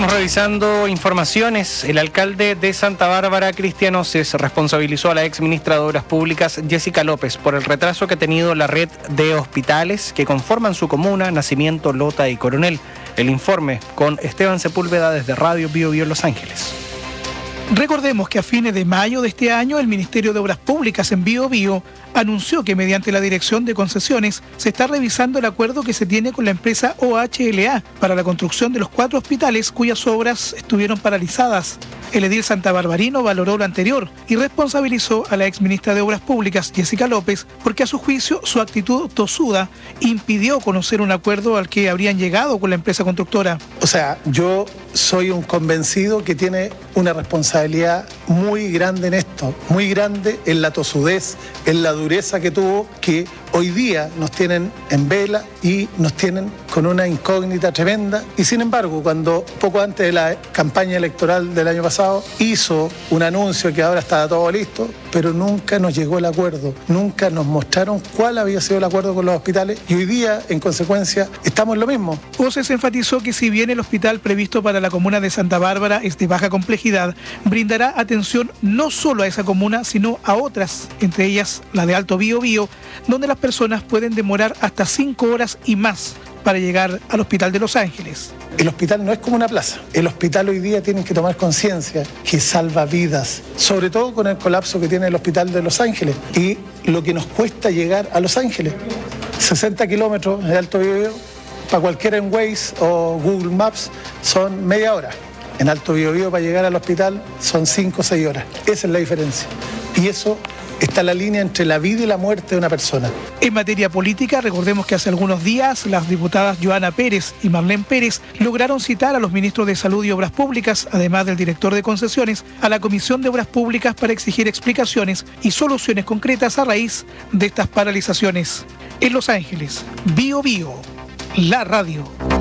Seguimos revisando informaciones. El alcalde de Santa Bárbara, Cristian Oces, responsabilizó a la ex ministra de Obras Públicas, Jessica López, por el retraso que ha tenido la red de hospitales que conforman su comuna, Nacimiento, Lota y Coronel. El informe con Esteban Sepúlveda desde Radio Bio Bio Los Ángeles. Recordemos que a fines de mayo de este año el Ministerio de Obras Públicas en Bio Bio anunció que mediante la Dirección de Concesiones se está revisando el acuerdo que se tiene con la empresa O H L A para la construcción de los cuatro hospitales cuyas obras estuvieron paralizadas. El edil santabarbarino valoró lo anterior y responsabilizó a la exministra de Obras Públicas, Jessica López, porque a su juicio su actitud tosuda impidió conocer un acuerdo al que habrían llegado con la empresa constructora. O sea, yo soy un convencido que tiene una responsabilidad muy grande en esto, muy grande en la tosudez, en la dureza que tuvo, que hoy día nos tienen en vela y nos tienen con una incógnita tremenda. Y sin embargo, cuando poco antes de la campaña electoral del año pasado hizo un anuncio que ahora estaba todo listo, pero nunca nos llegó el acuerdo, nunca nos mostraron cuál había sido el acuerdo con los hospitales y hoy día, en consecuencia, estamos en lo mismo. Oces enfatizó que si bien el hospital previsto para la comuna de Santa Bárbara es de baja complejidad, brindará atención no solo a esa comuna, sino a otras, entre ellas la de Alto Bio Bio, donde las personas pueden demorar hasta cinco horas y más para llegar al Hospital de Los Ángeles. El hospital no es como una plaza. El hospital hoy día tiene que tomar conciencia que salva vidas, sobre todo con el colapso que tiene el Hospital de Los Ángeles y lo que nos cuesta llegar a Los Ángeles. sesenta kilómetros de Alto Bio Bio, para cualquiera en Waze o Google Maps son media hora. En Alto Bio Bio para llegar al hospital son cinco o seis horas. Esa es la diferencia. Y eso está la línea entre la vida y la muerte de una persona. En materia política, recordemos que hace algunos días las diputadas Joana Pérez y Marlene Pérez lograron citar a los ministros de Salud y Obras Públicas, además del director de Concesiones, a la Comisión de Obras Públicas para exigir explicaciones y soluciones concretas a raíz de estas paralizaciones. En Los Ángeles, Bio Bio, la radio.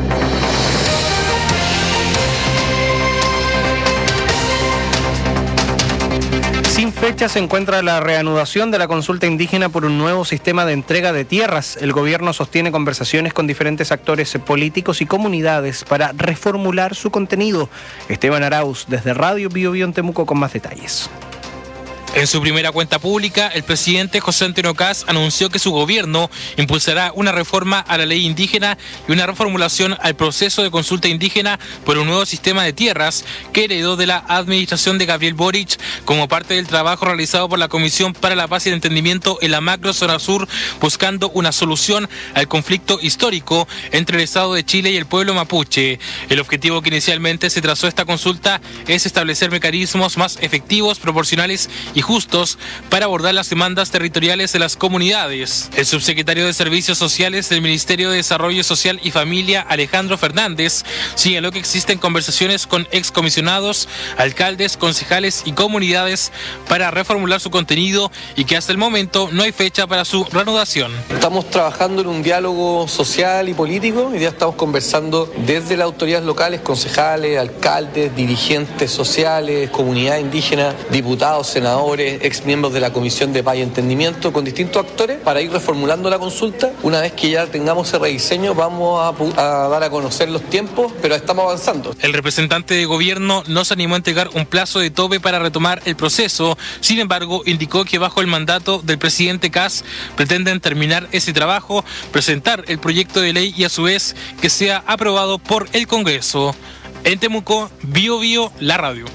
Sin fecha se encuentra la reanudación de la consulta indígena por un nuevo sistema de entrega de tierras. El gobierno sostiene conversaciones con diferentes actores políticos y comunidades para reformular su contenido. Esteban Arauz, desde Radio Bio Bio en Temuco, con más detalles. En su primera cuenta pública, el presidente José Antonio Kast anunció que su gobierno impulsará una reforma a la ley indígena y una reformulación al proceso de consulta indígena por un nuevo sistema de tierras que heredó de la administración de Gabriel Boric como parte del trabajo realizado por la Comisión para la Paz y el Entendimiento en la macro zona sur, buscando una solución al conflicto histórico entre el Estado de Chile y el pueblo mapuche. El objetivo que inicialmente se trazó esta consulta es establecer mecanismos más efectivos, proporcionales y justos para abordar las demandas territoriales de las comunidades. El subsecretario de Servicios Sociales del Ministerio de Desarrollo Social y Familia, Alejandro Fernández, señaló que existen conversaciones con excomisionados, alcaldes, concejales y comunidades para reformular su contenido y que hasta el momento no hay fecha para su reanudación. Estamos trabajando en un diálogo social y político y ya estamos conversando desde las autoridades locales, concejales, alcaldes, dirigentes sociales, comunidad indígena, diputados, senadores, ex miembros de la Comisión de Paz y Entendimiento, con distintos actores para ir reformulando la consulta. Una vez que ya tengamos ese rediseño vamos a, a dar a conocer los tiempos, pero estamos avanzando. El representante de gobierno no se animó a entregar un plazo de tope para retomar el proceso. Sin embargo, indicó que bajo el mandato del presidente Kast pretenden terminar ese trabajo, presentar el proyecto de ley y a su vez que sea aprobado por el Congreso. En Temuco, Bio Bio, la radio.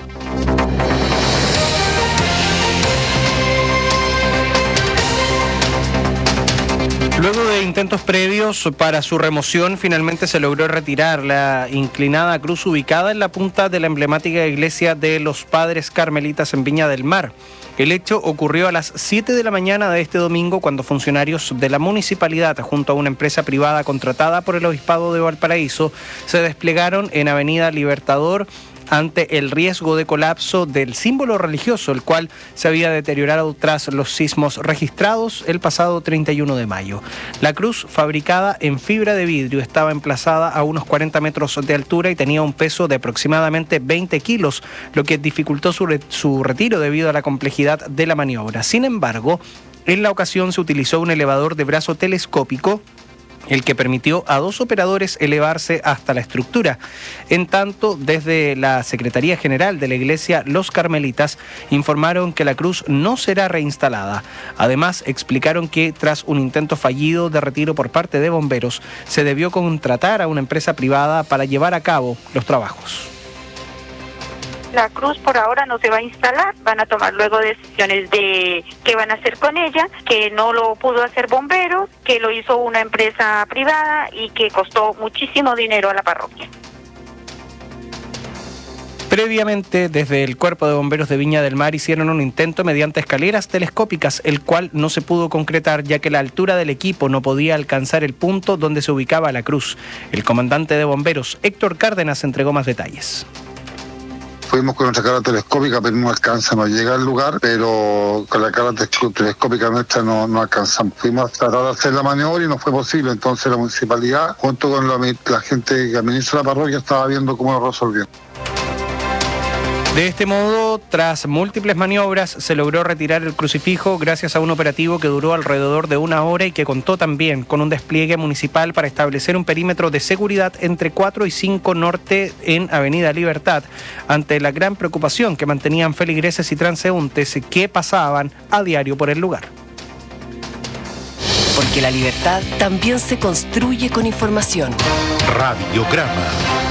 Luego de intentos previos para su remoción, finalmente se logró retirar la inclinada cruz ubicada en la punta de la emblemática iglesia de los Padres Carmelitas en Viña del Mar. El hecho ocurrió a las siete de la mañana de este domingo cuando funcionarios de la municipalidad junto a una empresa privada contratada por el Obispado de Valparaíso se desplegaron en Avenida Libertador ante el riesgo de colapso del símbolo religioso, el cual se había deteriorado tras los sismos registrados el pasado treinta y uno de mayo. La cruz, fabricada en fibra de vidrio, estaba emplazada a unos cuarenta metros de altura y tenía un peso de aproximadamente veinte kilos, lo que dificultó su, re- su retiro debido a la complejidad de la maniobra. Sin embargo, en la ocasión se utilizó un elevador de brazo telescópico el que permitió a dos operadores elevarse hasta la estructura. En tanto, desde la Secretaría General de la Iglesia Los Carmelitas informaron que la cruz no será reinstalada. Además, explicaron que tras un intento fallido de retiro por parte de bomberos, se debió contratar a una empresa privada para llevar a cabo los trabajos. La cruz por ahora no se va a instalar, van a tomar luego decisiones de qué van a hacer con ella, que no lo pudo hacer bomberos, que lo hizo una empresa privada y que costó muchísimo dinero a la parroquia. Previamente, desde el Cuerpo de Bomberos de Viña del Mar hicieron un intento mediante escaleras telescópicas, el cual no se pudo concretar ya que la altura del equipo no podía alcanzar el punto donde se ubicaba la cruz. El comandante de bomberos, Héctor Cárdenas, entregó más detalles. Fuimos con nuestra cámara telescópica, pero no alcanza, no llega al lugar, pero con la cámara telescópica nuestra no, no alcanzamos. Fuimos a tratar de hacer la maniobra y no fue posible, entonces la municipalidad, junto con la, la gente que administra la parroquia, estaba viendo cómo lo resolvían. De este modo, tras múltiples maniobras, se logró retirar el crucifijo gracias a un operativo que duró alrededor de una hora y que contó también con un despliegue municipal para establecer un perímetro de seguridad entre cuatro y cinco Norte en Avenida Libertad, ante la gran preocupación que mantenían feligreses y transeúntes que pasaban a diario por el lugar. Porque la libertad también se construye con información. Radiograma.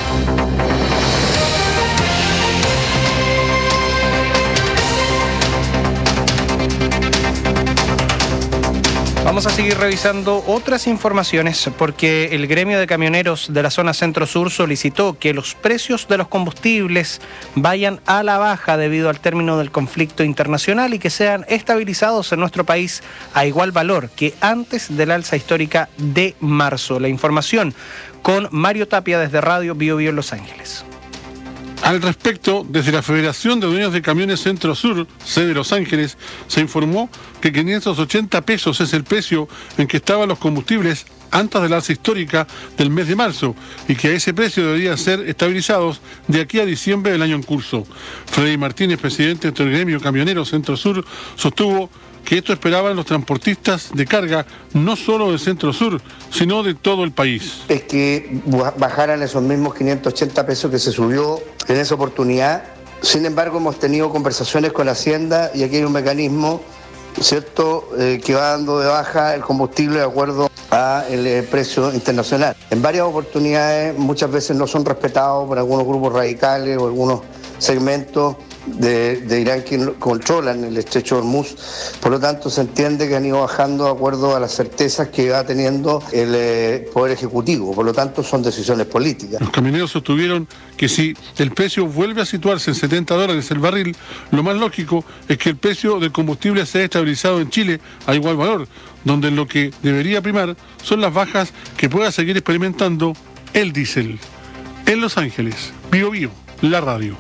Vamos a seguir revisando otras informaciones porque el gremio de camioneros de la zona centro-sur solicitó que los precios de los combustibles vayan a la baja debido al término del conflicto internacional y que sean estabilizados en nuestro país a igual valor que antes del alza histórica de marzo. La información con Mario Tapia desde Radio Bio Bio en Los Ángeles. Al respecto, desde la Federación de Dueños de Camiones Centro-Sur, sede de Los Ángeles, se informó que quinientos ochenta pesos es el precio en que estaban los combustibles antes de la alza histórica del mes de marzo y que a ese precio deberían ser estabilizados de aquí a diciembre del año en curso. Freddy Martínez, presidente del gremio Camionero Centro-Sur, sostuvo que esto esperaban los transportistas de carga, no solo del Centro-Sur, sino de todo el país. Es que bajaran esos mismos quinientos ochenta pesos que se subió en esa oportunidad. Sin embargo, hemos tenido conversaciones con Hacienda y aquí hay un mecanismo, ¿cierto?, eh, que va dando de baja el combustible de acuerdo al eh, precio internacional. En varias oportunidades, muchas veces no son respetados por algunos grupos radicales o algunos segmentos de, de Irán que controlan el estrecho de Hormuz. Por lo tanto, se entiende que han ido bajando de acuerdo a las certezas que va teniendo el eh, Poder Ejecutivo. Por lo tanto, son decisiones políticas. Los camioneros sostuvieron que si el precio vuelve a situarse en setenta dólares el barril, lo más lógico es que el precio del combustible sea estabilizado en Chile a igual valor, donde lo que debería primar son las bajas que pueda seguir experimentando el diésel. En Los Ángeles, Bio Bio, la radio.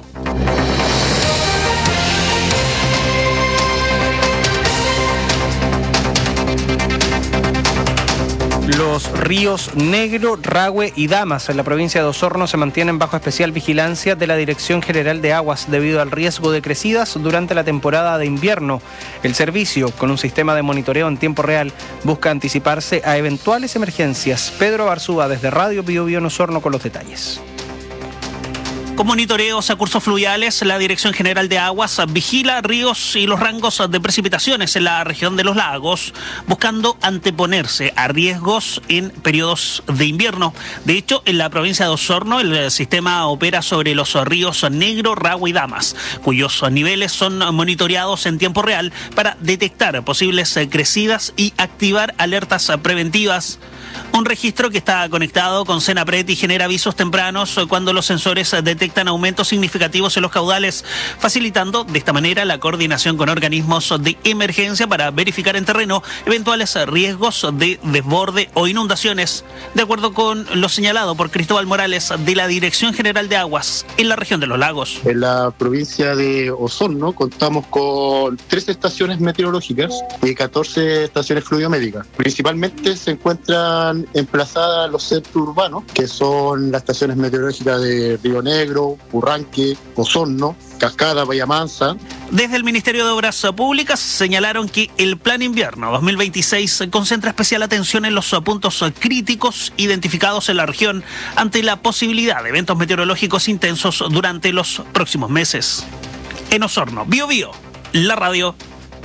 Los ríos Negro, Rahue y Damas en la provincia de Osorno se mantienen bajo especial vigilancia de la Dirección General de Aguas debido al riesgo de crecidas durante la temporada de invierno. El servicio, con un sistema de monitoreo en tiempo real, busca anticiparse a eventuales emergencias. Pedro Barzúa desde Radio Bio Bio en Osorno con los detalles. Con monitoreos a cursos fluviales, la Dirección General de Aguas vigila ríos y los rangos de precipitaciones en la región de los lagos, buscando anteponerse a riesgos en periodos de invierno. De hecho, en la provincia de Osorno, el sistema opera sobre los ríos Negro, Rahue y Damas, cuyos niveles son monitoreados en tiempo real para detectar posibles crecidas y activar alertas preventivas. Un registro que está conectado con Senapred y genera avisos tempranos cuando los sensores detectan aumentos significativos en los caudales, facilitando de esta manera la coordinación con organismos de emergencia para verificar en terreno eventuales riesgos de desborde o inundaciones, de acuerdo con lo señalado por Cristóbal Morales de la Dirección General de Aguas en la región de los lagos. En la provincia de Osorno contamos con tres estaciones meteorológicas y catorce estaciones fluviométricas. Principalmente se encuentran emplazadas los centros urbanos, que son las estaciones meteorológicas de Río Negro, Negro, Urranque, Osorno, Cascada, Bahía Mansa. Desde el Ministerio de Obras Públicas señalaron que el Plan Invierno dos mil veintiséis concentra especial atención en los puntos críticos identificados en la región ante la posibilidad de eventos meteorológicos intensos durante los próximos meses. En Osorno, Bio Bio, la radio.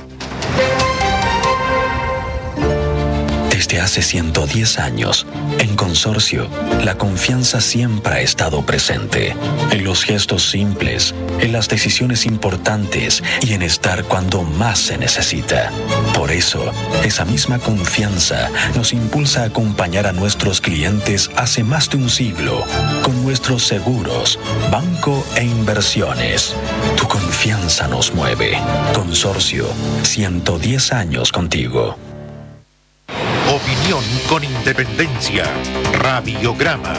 Desde hace ciento diez años, en Consorcio, la confianza siempre ha estado presente. En los gestos simples, en las decisiones importantes y en estar cuando más se necesita. Por eso, esa misma confianza nos impulsa a acompañar a nuestros clientes hace más de un siglo con nuestros seguros, banco e inversiones. Tu confianza nos mueve. Consorcio, ciento diez años contigo. Opinión con independencia. Radiograma.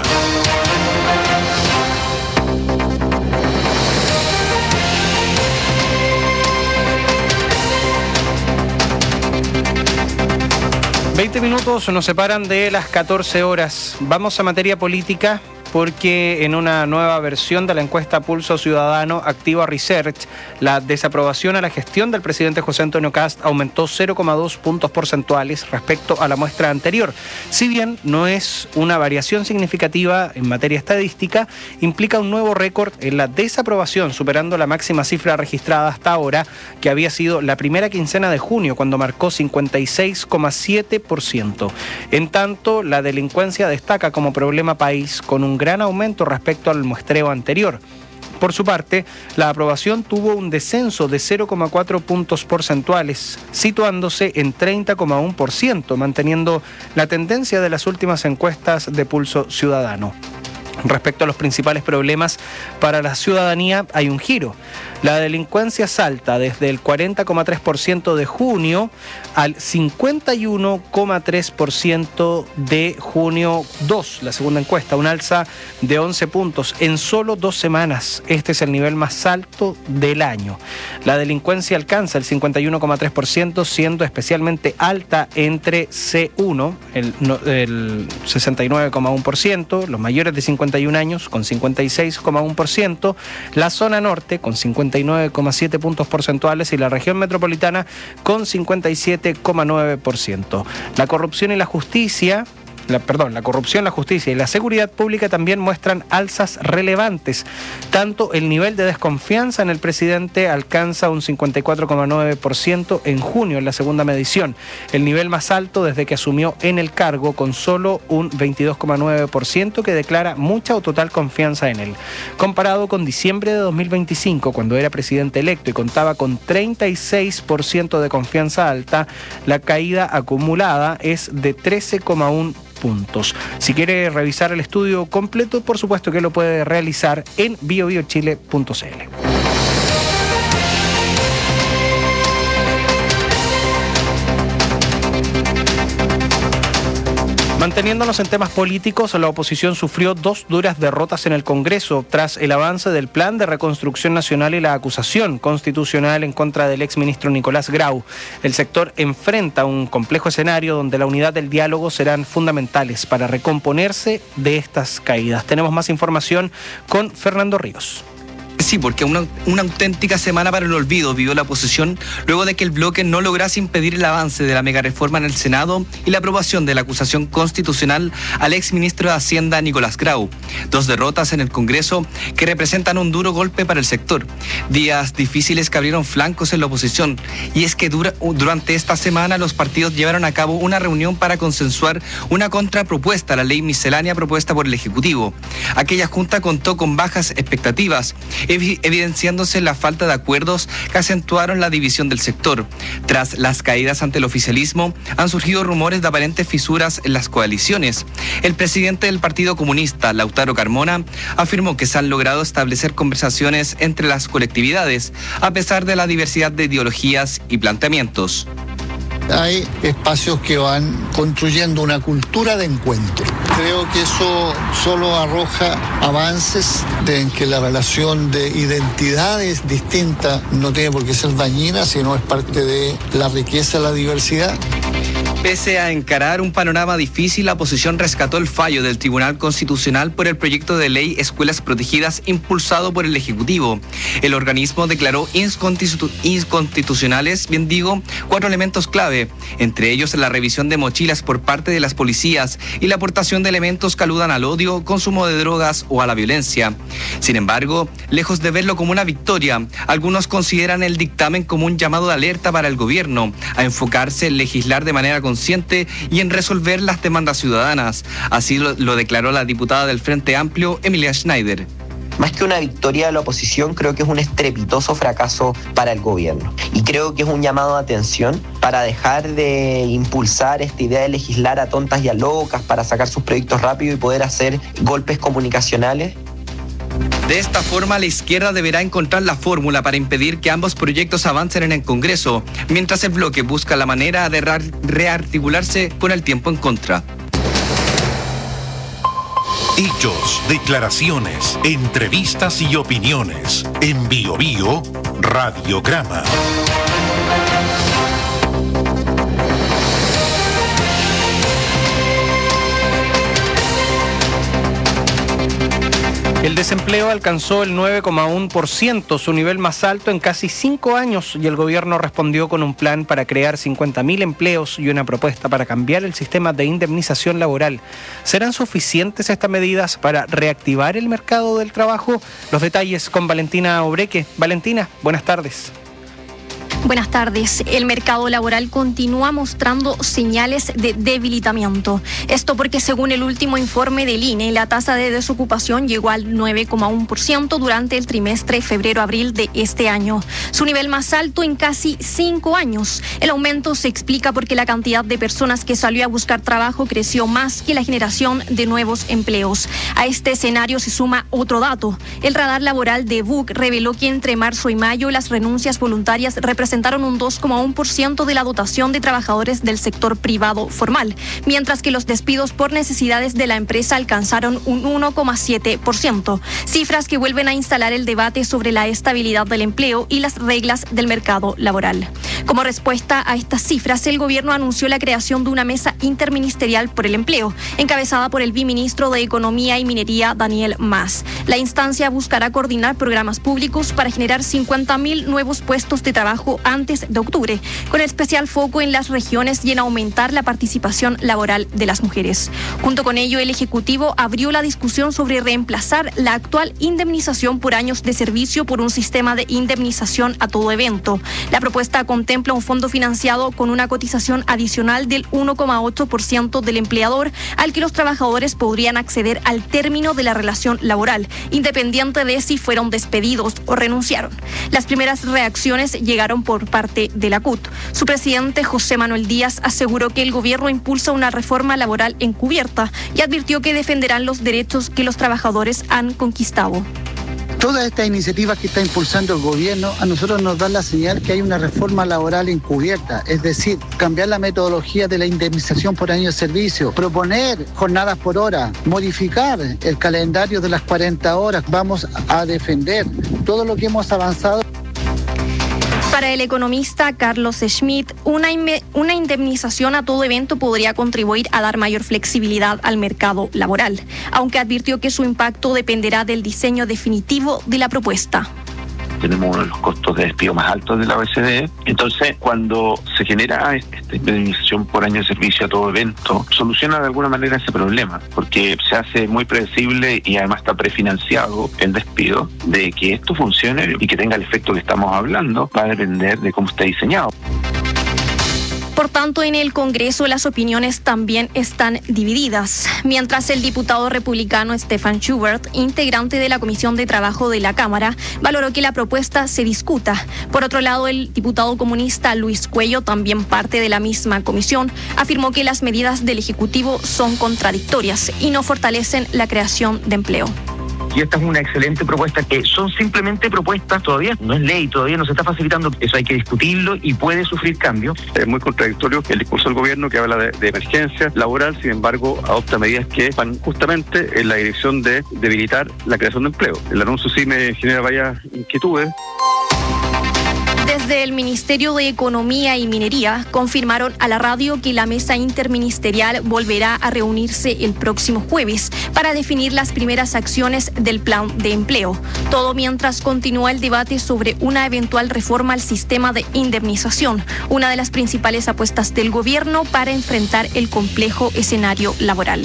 Veinte minutos nos separan de las catorce horas. Vamos a materia política, porque en una nueva versión de la encuesta Pulso Ciudadano Activa Research, la desaprobación a la gestión del presidente José Antonio Kast aumentó cero coma dos puntos porcentuales respecto a la muestra anterior. Si bien no es una variación significativa en materia estadística, implica un nuevo récord en la desaprobación, superando la máxima cifra registrada hasta ahora, que había sido la primera quincena de junio, cuando marcó cincuenta y seis coma siete por ciento. En tanto, la delincuencia destaca como problema país, con un gran aumento respecto al muestreo anterior. Por su parte, la aprobación tuvo un descenso de cero coma cuatro puntos porcentuales, situándose en treinta coma uno por ciento, manteniendo la tendencia de las últimas encuestas de Pulso Ciudadano. Respecto a los principales problemas para la ciudadanía, hay un giro. La delincuencia salta desde el cuarenta coma tres por ciento de junio al cincuenta y uno coma tres por ciento de junio dos, la segunda encuesta, un alza de once puntos en solo dos semanas. Este es el nivel más alto del año. La delincuencia alcanza el cincuenta y uno coma tres por ciento, siendo especialmente alta entre C uno, el, el sesenta y nueve coma uno por ciento, los mayores de cincuenta y un años con cincuenta y seis coma uno por ciento, la zona norte con cincuenta y nueve coma siete puntos porcentuales y la región metropolitana con cincuenta y siete coma nueve por ciento. La corrupción y la justicia La, perdón, la corrupción, la justicia y la seguridad pública también muestran alzas relevantes. Tanto el nivel de desconfianza en el presidente alcanza un cincuenta y cuatro coma nueve por ciento en junio, en la segunda medición, el nivel más alto desde que asumió en el cargo, con solo un veintidós coma nueve por ciento que declara mucha o total confianza en él. Comparado con diciembre de dos mil veinticinco, cuando era presidente electo y contaba con treinta y seis por ciento de confianza alta, la caída acumulada es de trece coma uno puntos. Si quiere revisar el estudio completo, por supuesto que lo puede realizar en bio bio chile punto c l. Manteniéndonos en temas políticos, la oposición sufrió dos duras derrotas en el Congreso tras el avance del Plan de Reconstrucción Nacional y la acusación constitucional en contra del exministro Nicolás Grau. El sector enfrenta un complejo escenario donde la unidad del diálogo serán fundamentales para recomponerse de estas caídas. Tenemos más información con Fernando Ríos. Sí, porque una, una auténtica semana para el olvido vivió la oposición luego de que el bloque no lograse impedir el avance de la megareforma en el Senado y la aprobación de la acusación constitucional al exministro de Hacienda Nicolás Grau. Dos derrotas en el Congreso que representan un duro golpe para el sector. Días difíciles que abrieron flancos en la oposición. Y es que dura, durante esta semana los partidos llevaron a cabo una reunión para consensuar una contrapropuesta a la ley miscelánea propuesta por el Ejecutivo. Aquella junta contó con bajas expectativas, evidenciándose la falta de acuerdos que acentuaron la división del sector. Tras las caídas ante el oficialismo, han surgido rumores de aparentes fisuras en las coaliciones. El presidente del Partido Comunista, Lautaro Carmona, afirmó que se han logrado establecer conversaciones entre las colectividades, a pesar de la diversidad de ideologías y planteamientos. Hay espacios que van construyendo una cultura de encuentro. Creo que eso solo arroja avances en que la relación de identidades distintas no tiene por qué ser dañina, sino es parte de la riqueza de la diversidad. Pese a encarar un panorama difícil, la oposición rescató el fallo del Tribunal Constitucional por el proyecto de ley Escuelas Protegidas impulsado por el Ejecutivo. El organismo declaró inconstitu- inconstitucionales, bien digo, cuatro elementos clave, entre ellos la revisión de mochilas por parte de las policías y la aportación de elementos que aludan al odio, consumo de drogas o a la violencia. Sin embargo, lejos de verlo como una victoria, algunos consideran el dictamen como un llamado de alerta para el gobierno a enfocarse en legislar de manera consciente y en resolver las demandas ciudadanas. Así lo, lo declaró la diputada del Frente Amplio, Emilia Schneider. Más que una victoria de la oposición, creo que es un estrepitoso fracaso para el gobierno. Y creo que es un llamado de atención para dejar de impulsar esta idea de legislar a tontas y a locas para sacar sus proyectos rápido y poder hacer golpes comunicacionales. De esta forma, la izquierda deberá encontrar la fórmula para impedir que ambos proyectos avancen en el Congreso, mientras el bloque busca la manera de rearticularse con el tiempo en contra. Hechos, declaraciones, entrevistas y opiniones. En Bio Bio, Radiograma. El desempleo alcanzó el nueve coma uno por ciento, su nivel más alto en casi cinco años, y el gobierno respondió con un plan para crear cincuenta mil empleos y una propuesta para cambiar el sistema de indemnización laboral. ¿Serán suficientes estas medidas para reactivar el mercado del trabajo? Los detalles con Valentina Obreque. Valentina, buenas tardes. Buenas tardes. El mercado laboral continúa mostrando señales de debilitamiento. Esto porque según el último informe del I N E, la tasa de desocupación llegó al nueve coma uno por ciento durante el trimestre febrero-abril de este año, su nivel más alto en casi cinco años. El aumento se explica porque la cantidad de personas que salió a buscar trabajo creció más que la generación de nuevos empleos. A este escenario se suma otro dato. El radar laboral de B U C reveló que entre marzo y mayo las renuncias voluntarias representaron representaron un dos coma uno por ciento de la dotación de trabajadores del sector privado formal, mientras que los despidos por necesidades de la empresa alcanzaron un uno coma siete por ciento, cifras que vuelven a instalar el debate sobre la estabilidad del empleo y las reglas del mercado laboral. Como respuesta a estas cifras, el gobierno anunció la creación de una mesa interministerial por el empleo, encabezada por el viceministro de Economía y Minería, Daniel Mas. La instancia buscará coordinar programas públicos para generar cincuenta mil nuevos puestos de trabajo antes de octubre, con especial foco en las regiones y en aumentar la participación laboral de las mujeres. Junto con ello, el Ejecutivo abrió la discusión sobre reemplazar la actual indemnización por años de servicio por un sistema de indemnización a todo evento. La propuesta contempla un fondo financiado con una cotización adicional del uno coma ocho por ciento del empleador, al que los trabajadores podrían acceder al término de la relación laboral, independiente de si fueron despedidos o renunciaron. Las primeras reacciones llegaron por parte de la C U T. Su presidente, José Manuel Díaz, aseguró que el gobierno impulsa una reforma laboral encubierta y advirtió que defenderán los derechos que los trabajadores han conquistado. Todas estas iniciativas que está impulsando el gobierno a nosotros nos dan la señal que hay una reforma laboral encubierta, es decir, cambiar la metodología de la indemnización por año de servicio, proponer jornadas por hora, modificar el calendario de las cuarenta horas. Vamos a defender todo lo que hemos avanzado. Para el economista Carlos Schmidt, una, una indemnización a todo evento podría contribuir a dar mayor flexibilidad al mercado laboral, aunque advirtió que su impacto dependerá del diseño definitivo de la propuesta. Tenemos uno de los costos de despido más altos de la O E C D. Entonces, cuando se genera esta indemnización por año de servicio a todo evento, soluciona de alguna manera ese problema, porque se hace muy predecible y además está prefinanciado el despido. De que esto funcione y que tenga el efecto que estamos hablando va a depender de cómo está diseñado. Por tanto, en el Congreso las opiniones también están divididas. Mientras el diputado republicano Stefan Schubert, integrante de la Comisión de Trabajo de la Cámara, valoró que la propuesta se discuta. Por otro lado, el diputado comunista Luis Cuello, también parte de la misma comisión, afirmó que las medidas del Ejecutivo son contradictorias y no fortalecen la creación de empleo. Y esta es una excelente propuesta, que son simplemente propuestas, todavía no es ley, todavía no se está facilitando, eso hay que discutirlo y puede sufrir cambios. Es muy contradictorio el discurso del gobierno que habla de, de emergencia laboral, sin embargo adopta medidas que van justamente en la dirección de debilitar la creación de empleo. El anuncio sí me genera varias inquietudes. Desde el Ministerio de Economía y Minería confirmaron a la radio que la mesa interministerial volverá a reunirse el próximo jueves para definir las primeras acciones del plan de empleo. Todo mientras continúa el debate sobre una eventual reforma al sistema de indemnización, una de las principales apuestas del gobierno para enfrentar el complejo escenario laboral.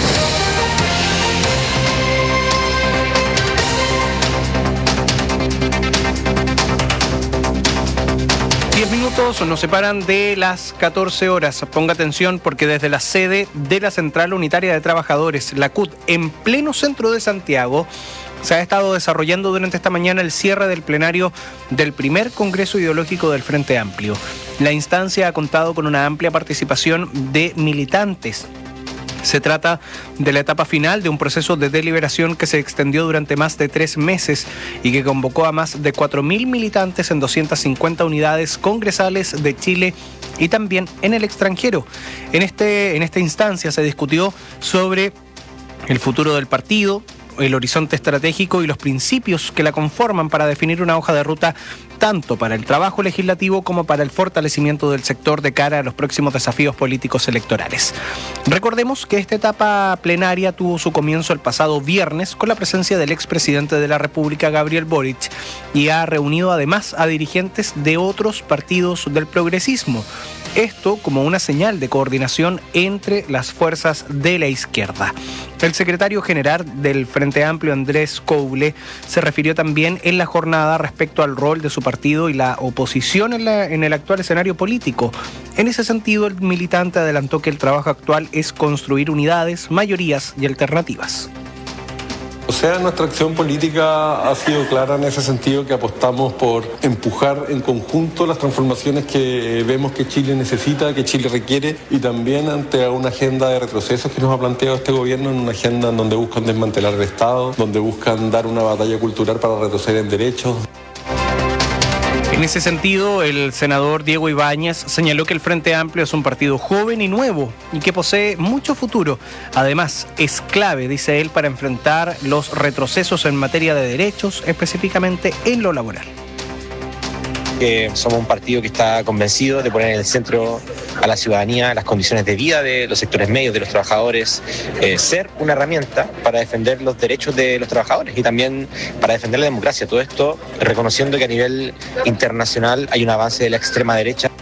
diez minutos nos separan de las catorce horas. Ponga atención porque desde la sede de la Central Unitaria de Trabajadores, la C U T, en pleno centro de Santiago, se ha estado desarrollando durante esta mañana el cierre del plenario del primer Congreso Ideológico del Frente Amplio. La instancia ha contado con una amplia participación de militantes. Se trata de la etapa final de un proceso de deliberación que se extendió durante más de tres meses y que convocó a más de cuatro mil militantes en doscientas cincuenta unidades congresales de Chile y también en el extranjero. En, este, en esta instancia se discutió sobre el futuro del partido, el horizonte estratégico y los principios que la conforman para definir una hoja de ruta tanto para el trabajo legislativo como para el fortalecimiento del sector de cara a los próximos desafíos políticos electorales. Recordemos que esta etapa plenaria tuvo su comienzo el pasado viernes con la presencia del expresidente de la República, Gabriel Boric, y ha reunido además a dirigentes de otros partidos del progresismo. Esto como una señal de coordinación entre las fuerzas de la izquierda. El secretario general del Frente Amplio, Andrés Coule, se refirió también en la jornada respecto al rol de su partido y la oposición en, la, en el actual escenario político. En ese sentido, el militante adelantó que el trabajo actual es construir unidades, mayorías y alternativas. O sea, nuestra acción política ha sido clara en ese sentido, que apostamos por empujar en conjunto las transformaciones que vemos que Chile necesita, que Chile requiere, y también ante una agenda de retrocesos que nos ha planteado este gobierno, en una agenda en donde buscan desmantelar el Estado, donde buscan dar una batalla cultural para retroceder en derechos. En ese sentido, el senador Diego Ibáñez señaló que el Frente Amplio es un partido joven y nuevo y que posee mucho futuro. Además, es clave, dice él, para enfrentar los retrocesos en materia de derechos, específicamente en lo laboral. Que somos un partido que está convencido de poner en el centro a la ciudadanía, las condiciones de vida de los sectores medios, de los trabajadores, eh, ser una herramienta para defender los derechos de los trabajadores y también para defender la democracia. Todo esto reconociendo que a nivel internacional hay un avance de la extrema derecha.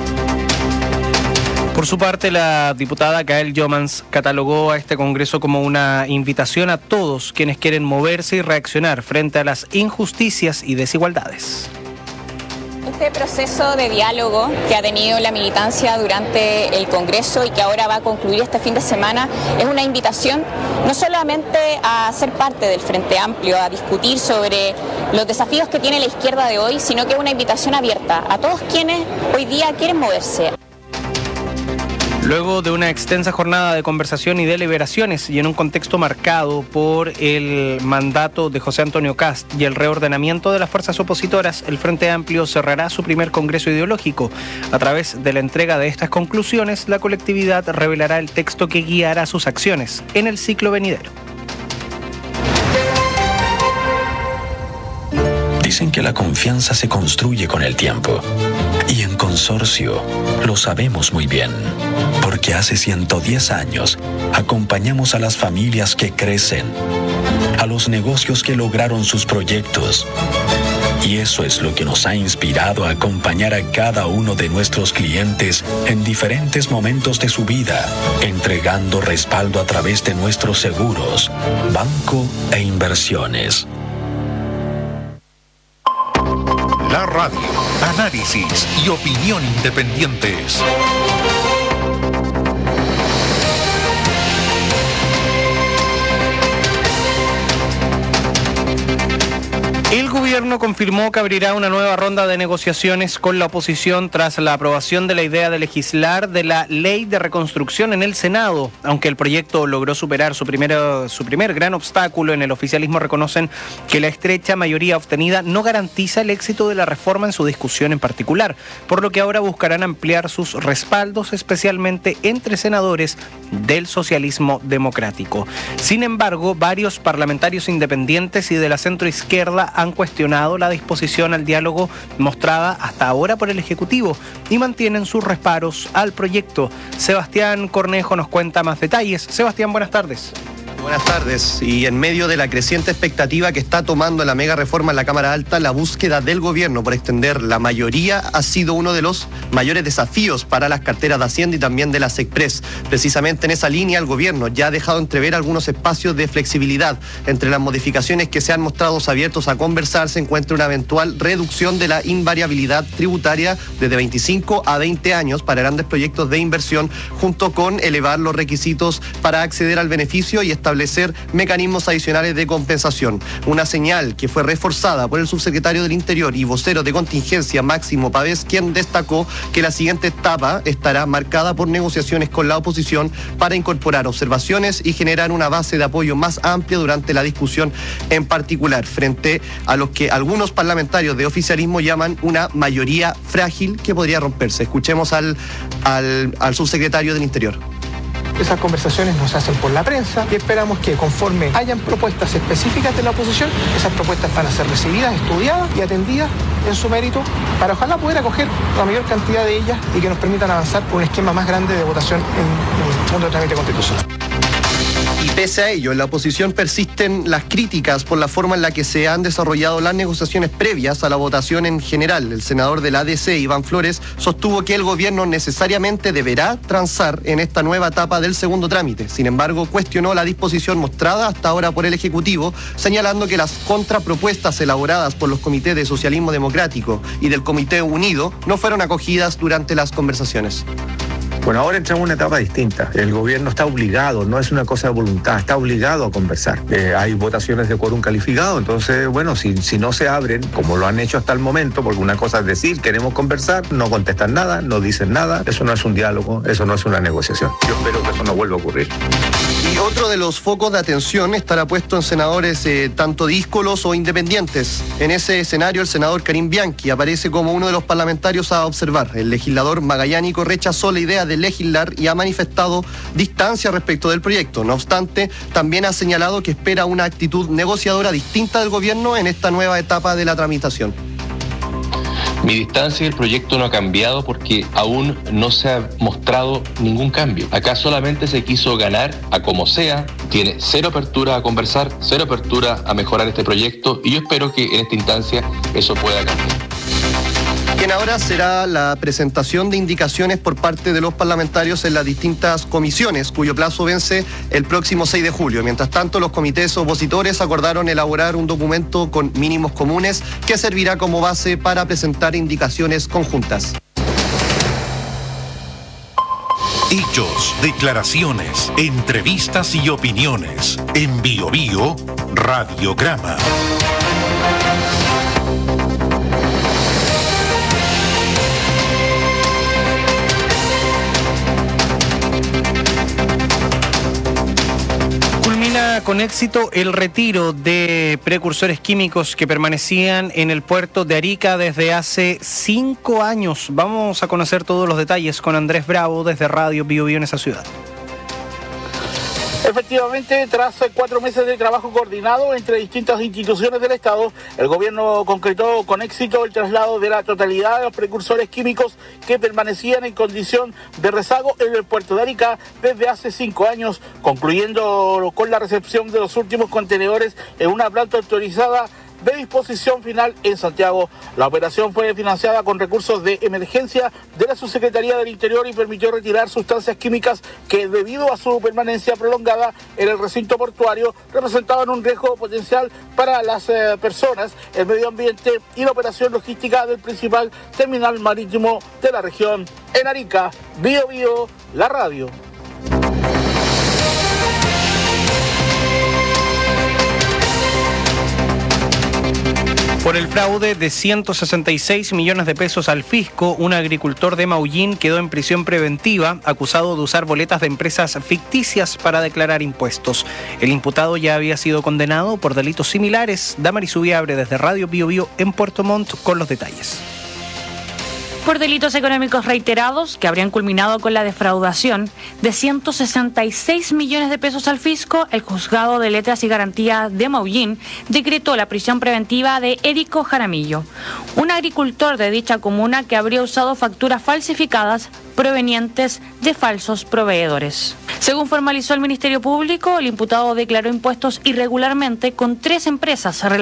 Por su parte, la diputada Gael Jomans catalogó a este Congreso como una invitación a todos quienes quieren moverse y reaccionar frente a las injusticias y desigualdades. Este proceso de diálogo que ha tenido la militancia durante el Congreso y que ahora va a concluir este fin de semana es una invitación no solamente a ser parte del Frente Amplio, a discutir sobre los desafíos que tiene la izquierda de hoy, sino que es una invitación abierta a todos quienes hoy día quieren moverse. Luego de una extensa jornada de conversación y deliberaciones y en un contexto marcado por el mandato de José Antonio Kast y el reordenamiento de las fuerzas opositoras, el Frente Amplio cerrará su primer congreso ideológico. A través de la entrega de estas conclusiones, la colectividad revelará el texto que guiará sus acciones en el ciclo venidero. Dicen que la confianza se construye con el tiempo. Y en Consorcio lo sabemos muy bien, porque hace ciento diez años acompañamos a las familias que crecen, a los negocios que lograron sus proyectos. Y eso es lo que nos ha inspirado a acompañar a cada uno de nuestros clientes en diferentes momentos de su vida, entregando respaldo a través de nuestros seguros, banco e inversiones. La radio, análisis y opinión independientes. El gobierno confirmó que abrirá una nueva ronda de negociaciones con la oposición tras la aprobación de la idea de legislar de la Ley de Reconstrucción en el Senado. Aunque el proyecto logró superar su, primero, su primer gran obstáculo, en el oficialismo reconocen que la estrecha mayoría obtenida no garantiza el éxito de la reforma en su discusión en particular, por lo que ahora buscarán ampliar sus respaldos, especialmente entre senadores del socialismo democrático. Sin embargo, varios parlamentarios independientes y de la centroizquierda han cuestionado cuestionado la disposición al diálogo mostrada hasta ahora por el Ejecutivo y mantienen sus reparos al proyecto. Sebastián Cornejo nos cuenta más detalles. Sebastián, buenas tardes. Buenas tardes. Y en medio de la creciente expectativa que está tomando la mega reforma en la Cámara Alta, la búsqueda del gobierno por extender la mayoría ha sido uno de los mayores desafíos para las carteras de Hacienda y también de las Express. Precisamente en esa línea, el gobierno ya ha dejado entrever algunos espacios de flexibilidad. Entre las modificaciones que se han mostrado abiertos a conversar se encuentra una eventual reducción de la invariabilidad tributaria desde veinticinco a veinte años para grandes proyectos de inversión, junto con elevar los requisitos para acceder al beneficio y establecer mecanismos adicionales de compensación. Una señal que fue reforzada por el subsecretario del Interior y vocero de contingencia Máximo Pavés, quien destacó que la siguiente etapa estará marcada por negociaciones con la oposición para incorporar observaciones y generar una base de apoyo más amplia durante la discusión, en particular frente a lo que algunos parlamentarios de oficialismo llaman una mayoría frágil que podría romperse. Escuchemos al, al, al subsecretario del Interior. Esas conversaciones no se hacen por la prensa y esperamos que conforme hayan propuestas específicas de la oposición, esas propuestas van a ser recibidas, estudiadas y atendidas en su mérito para ojalá poder acoger la mayor cantidad de ellas y que nos permitan avanzar por un esquema más grande de votación en el fondo de trámite constitucional. Y pese a ello, en la oposición persisten las críticas por la forma en la que se han desarrollado las negociaciones previas a la votación en general. El senador del A D C, Iván Flores, sostuvo que el gobierno necesariamente deberá transar en esta nueva etapa del segundo trámite. Sin embargo, cuestionó la disposición mostrada hasta ahora por el Ejecutivo, señalando que las contrapropuestas elaboradas por los comités de Socialismo Democrático y del Comité Unido no fueron acogidas durante las conversaciones. Bueno, ahora entramos en una etapa distinta. El gobierno está obligado, no es una cosa de voluntad, está obligado a conversar. Eh, hay votaciones de quórum calificado, entonces, bueno, si, si no se abren, como lo han hecho hasta el momento, porque una cosa es decir, queremos conversar, no contestan nada, no dicen nada, eso no es un diálogo, eso no es una negociación. Yo espero que eso no vuelva a ocurrir. Y otro de los focos de atención estará puesto en senadores eh, tanto díscolos o independientes. En ese escenario, el senador Karim Bianchi aparece como uno de los parlamentarios a observar. El legislador magallánico rechazó la idea de legislar y ha manifestado distancia respecto del proyecto. No obstante, también ha señalado que espera una actitud negociadora distinta del gobierno en esta nueva etapa de la tramitación. Mi distancia del proyecto no ha cambiado porque aún no se ha mostrado ningún cambio. Acá solamente se quiso ganar a como sea, tiene cero apertura a conversar, cero apertura a mejorar este proyecto y yo espero que en esta instancia eso pueda cambiar. Quien ahora será la presentación de indicaciones por parte de los parlamentarios en las distintas comisiones, cuyo plazo vence el próximo seis de julio. Mientras tanto, los comités opositores acordaron elaborar un documento con mínimos comunes que servirá como base para presentar indicaciones conjuntas. Hechos, declaraciones, entrevistas y opiniones. En Bio Bio, Radiograma. Con éxito el retiro de precursores químicos que permanecían en el puerto de Arica desde hace cinco años. Vamos a conocer todos los detalles con Andrés Bravo desde Radio Bio Bio en esa ciudad. Efectivamente, tras cuatro meses de trabajo coordinado entre distintas instituciones del Estado, el gobierno concretó con éxito el traslado de la totalidad de los precursores químicos que permanecían en condición de rezago en el puerto de Arica desde hace cinco años, concluyendo con la recepción de los últimos contenedores en una planta autorizada de disposición final en Santiago. La operación fue financiada con recursos de emergencia de la Subsecretaría del Interior y permitió retirar sustancias químicas que, debido a su permanencia prolongada en el recinto portuario, representaban un riesgo potencial para las eh, personas, el medio ambiente y la operación logística del principal terminal marítimo de la región. En Arica, Bio Bio, la radio. Por el fraude de ciento sesenta y seis millones de pesos al fisco, un agricultor de Maullín quedó en prisión preventiva, acusado de usar boletas de empresas ficticias para declarar impuestos. El imputado ya había sido condenado por delitos similares. Damaris Ubiabre desde Radio Bio Bio en Puerto Montt con los detalles. Por delitos económicos reiterados que habrían culminado con la defraudación de ciento sesenta y seis millones de pesos al fisco, el Juzgado de Letras y Garantías de Maullín decretó la prisión preventiva de Érico Jaramillo, un agricultor de dicha comuna que habría usado facturas falsificadas provenientes de falsos proveedores. Según formalizó el Ministerio Público, el imputado declaró impuestos irregularmente con tres empresas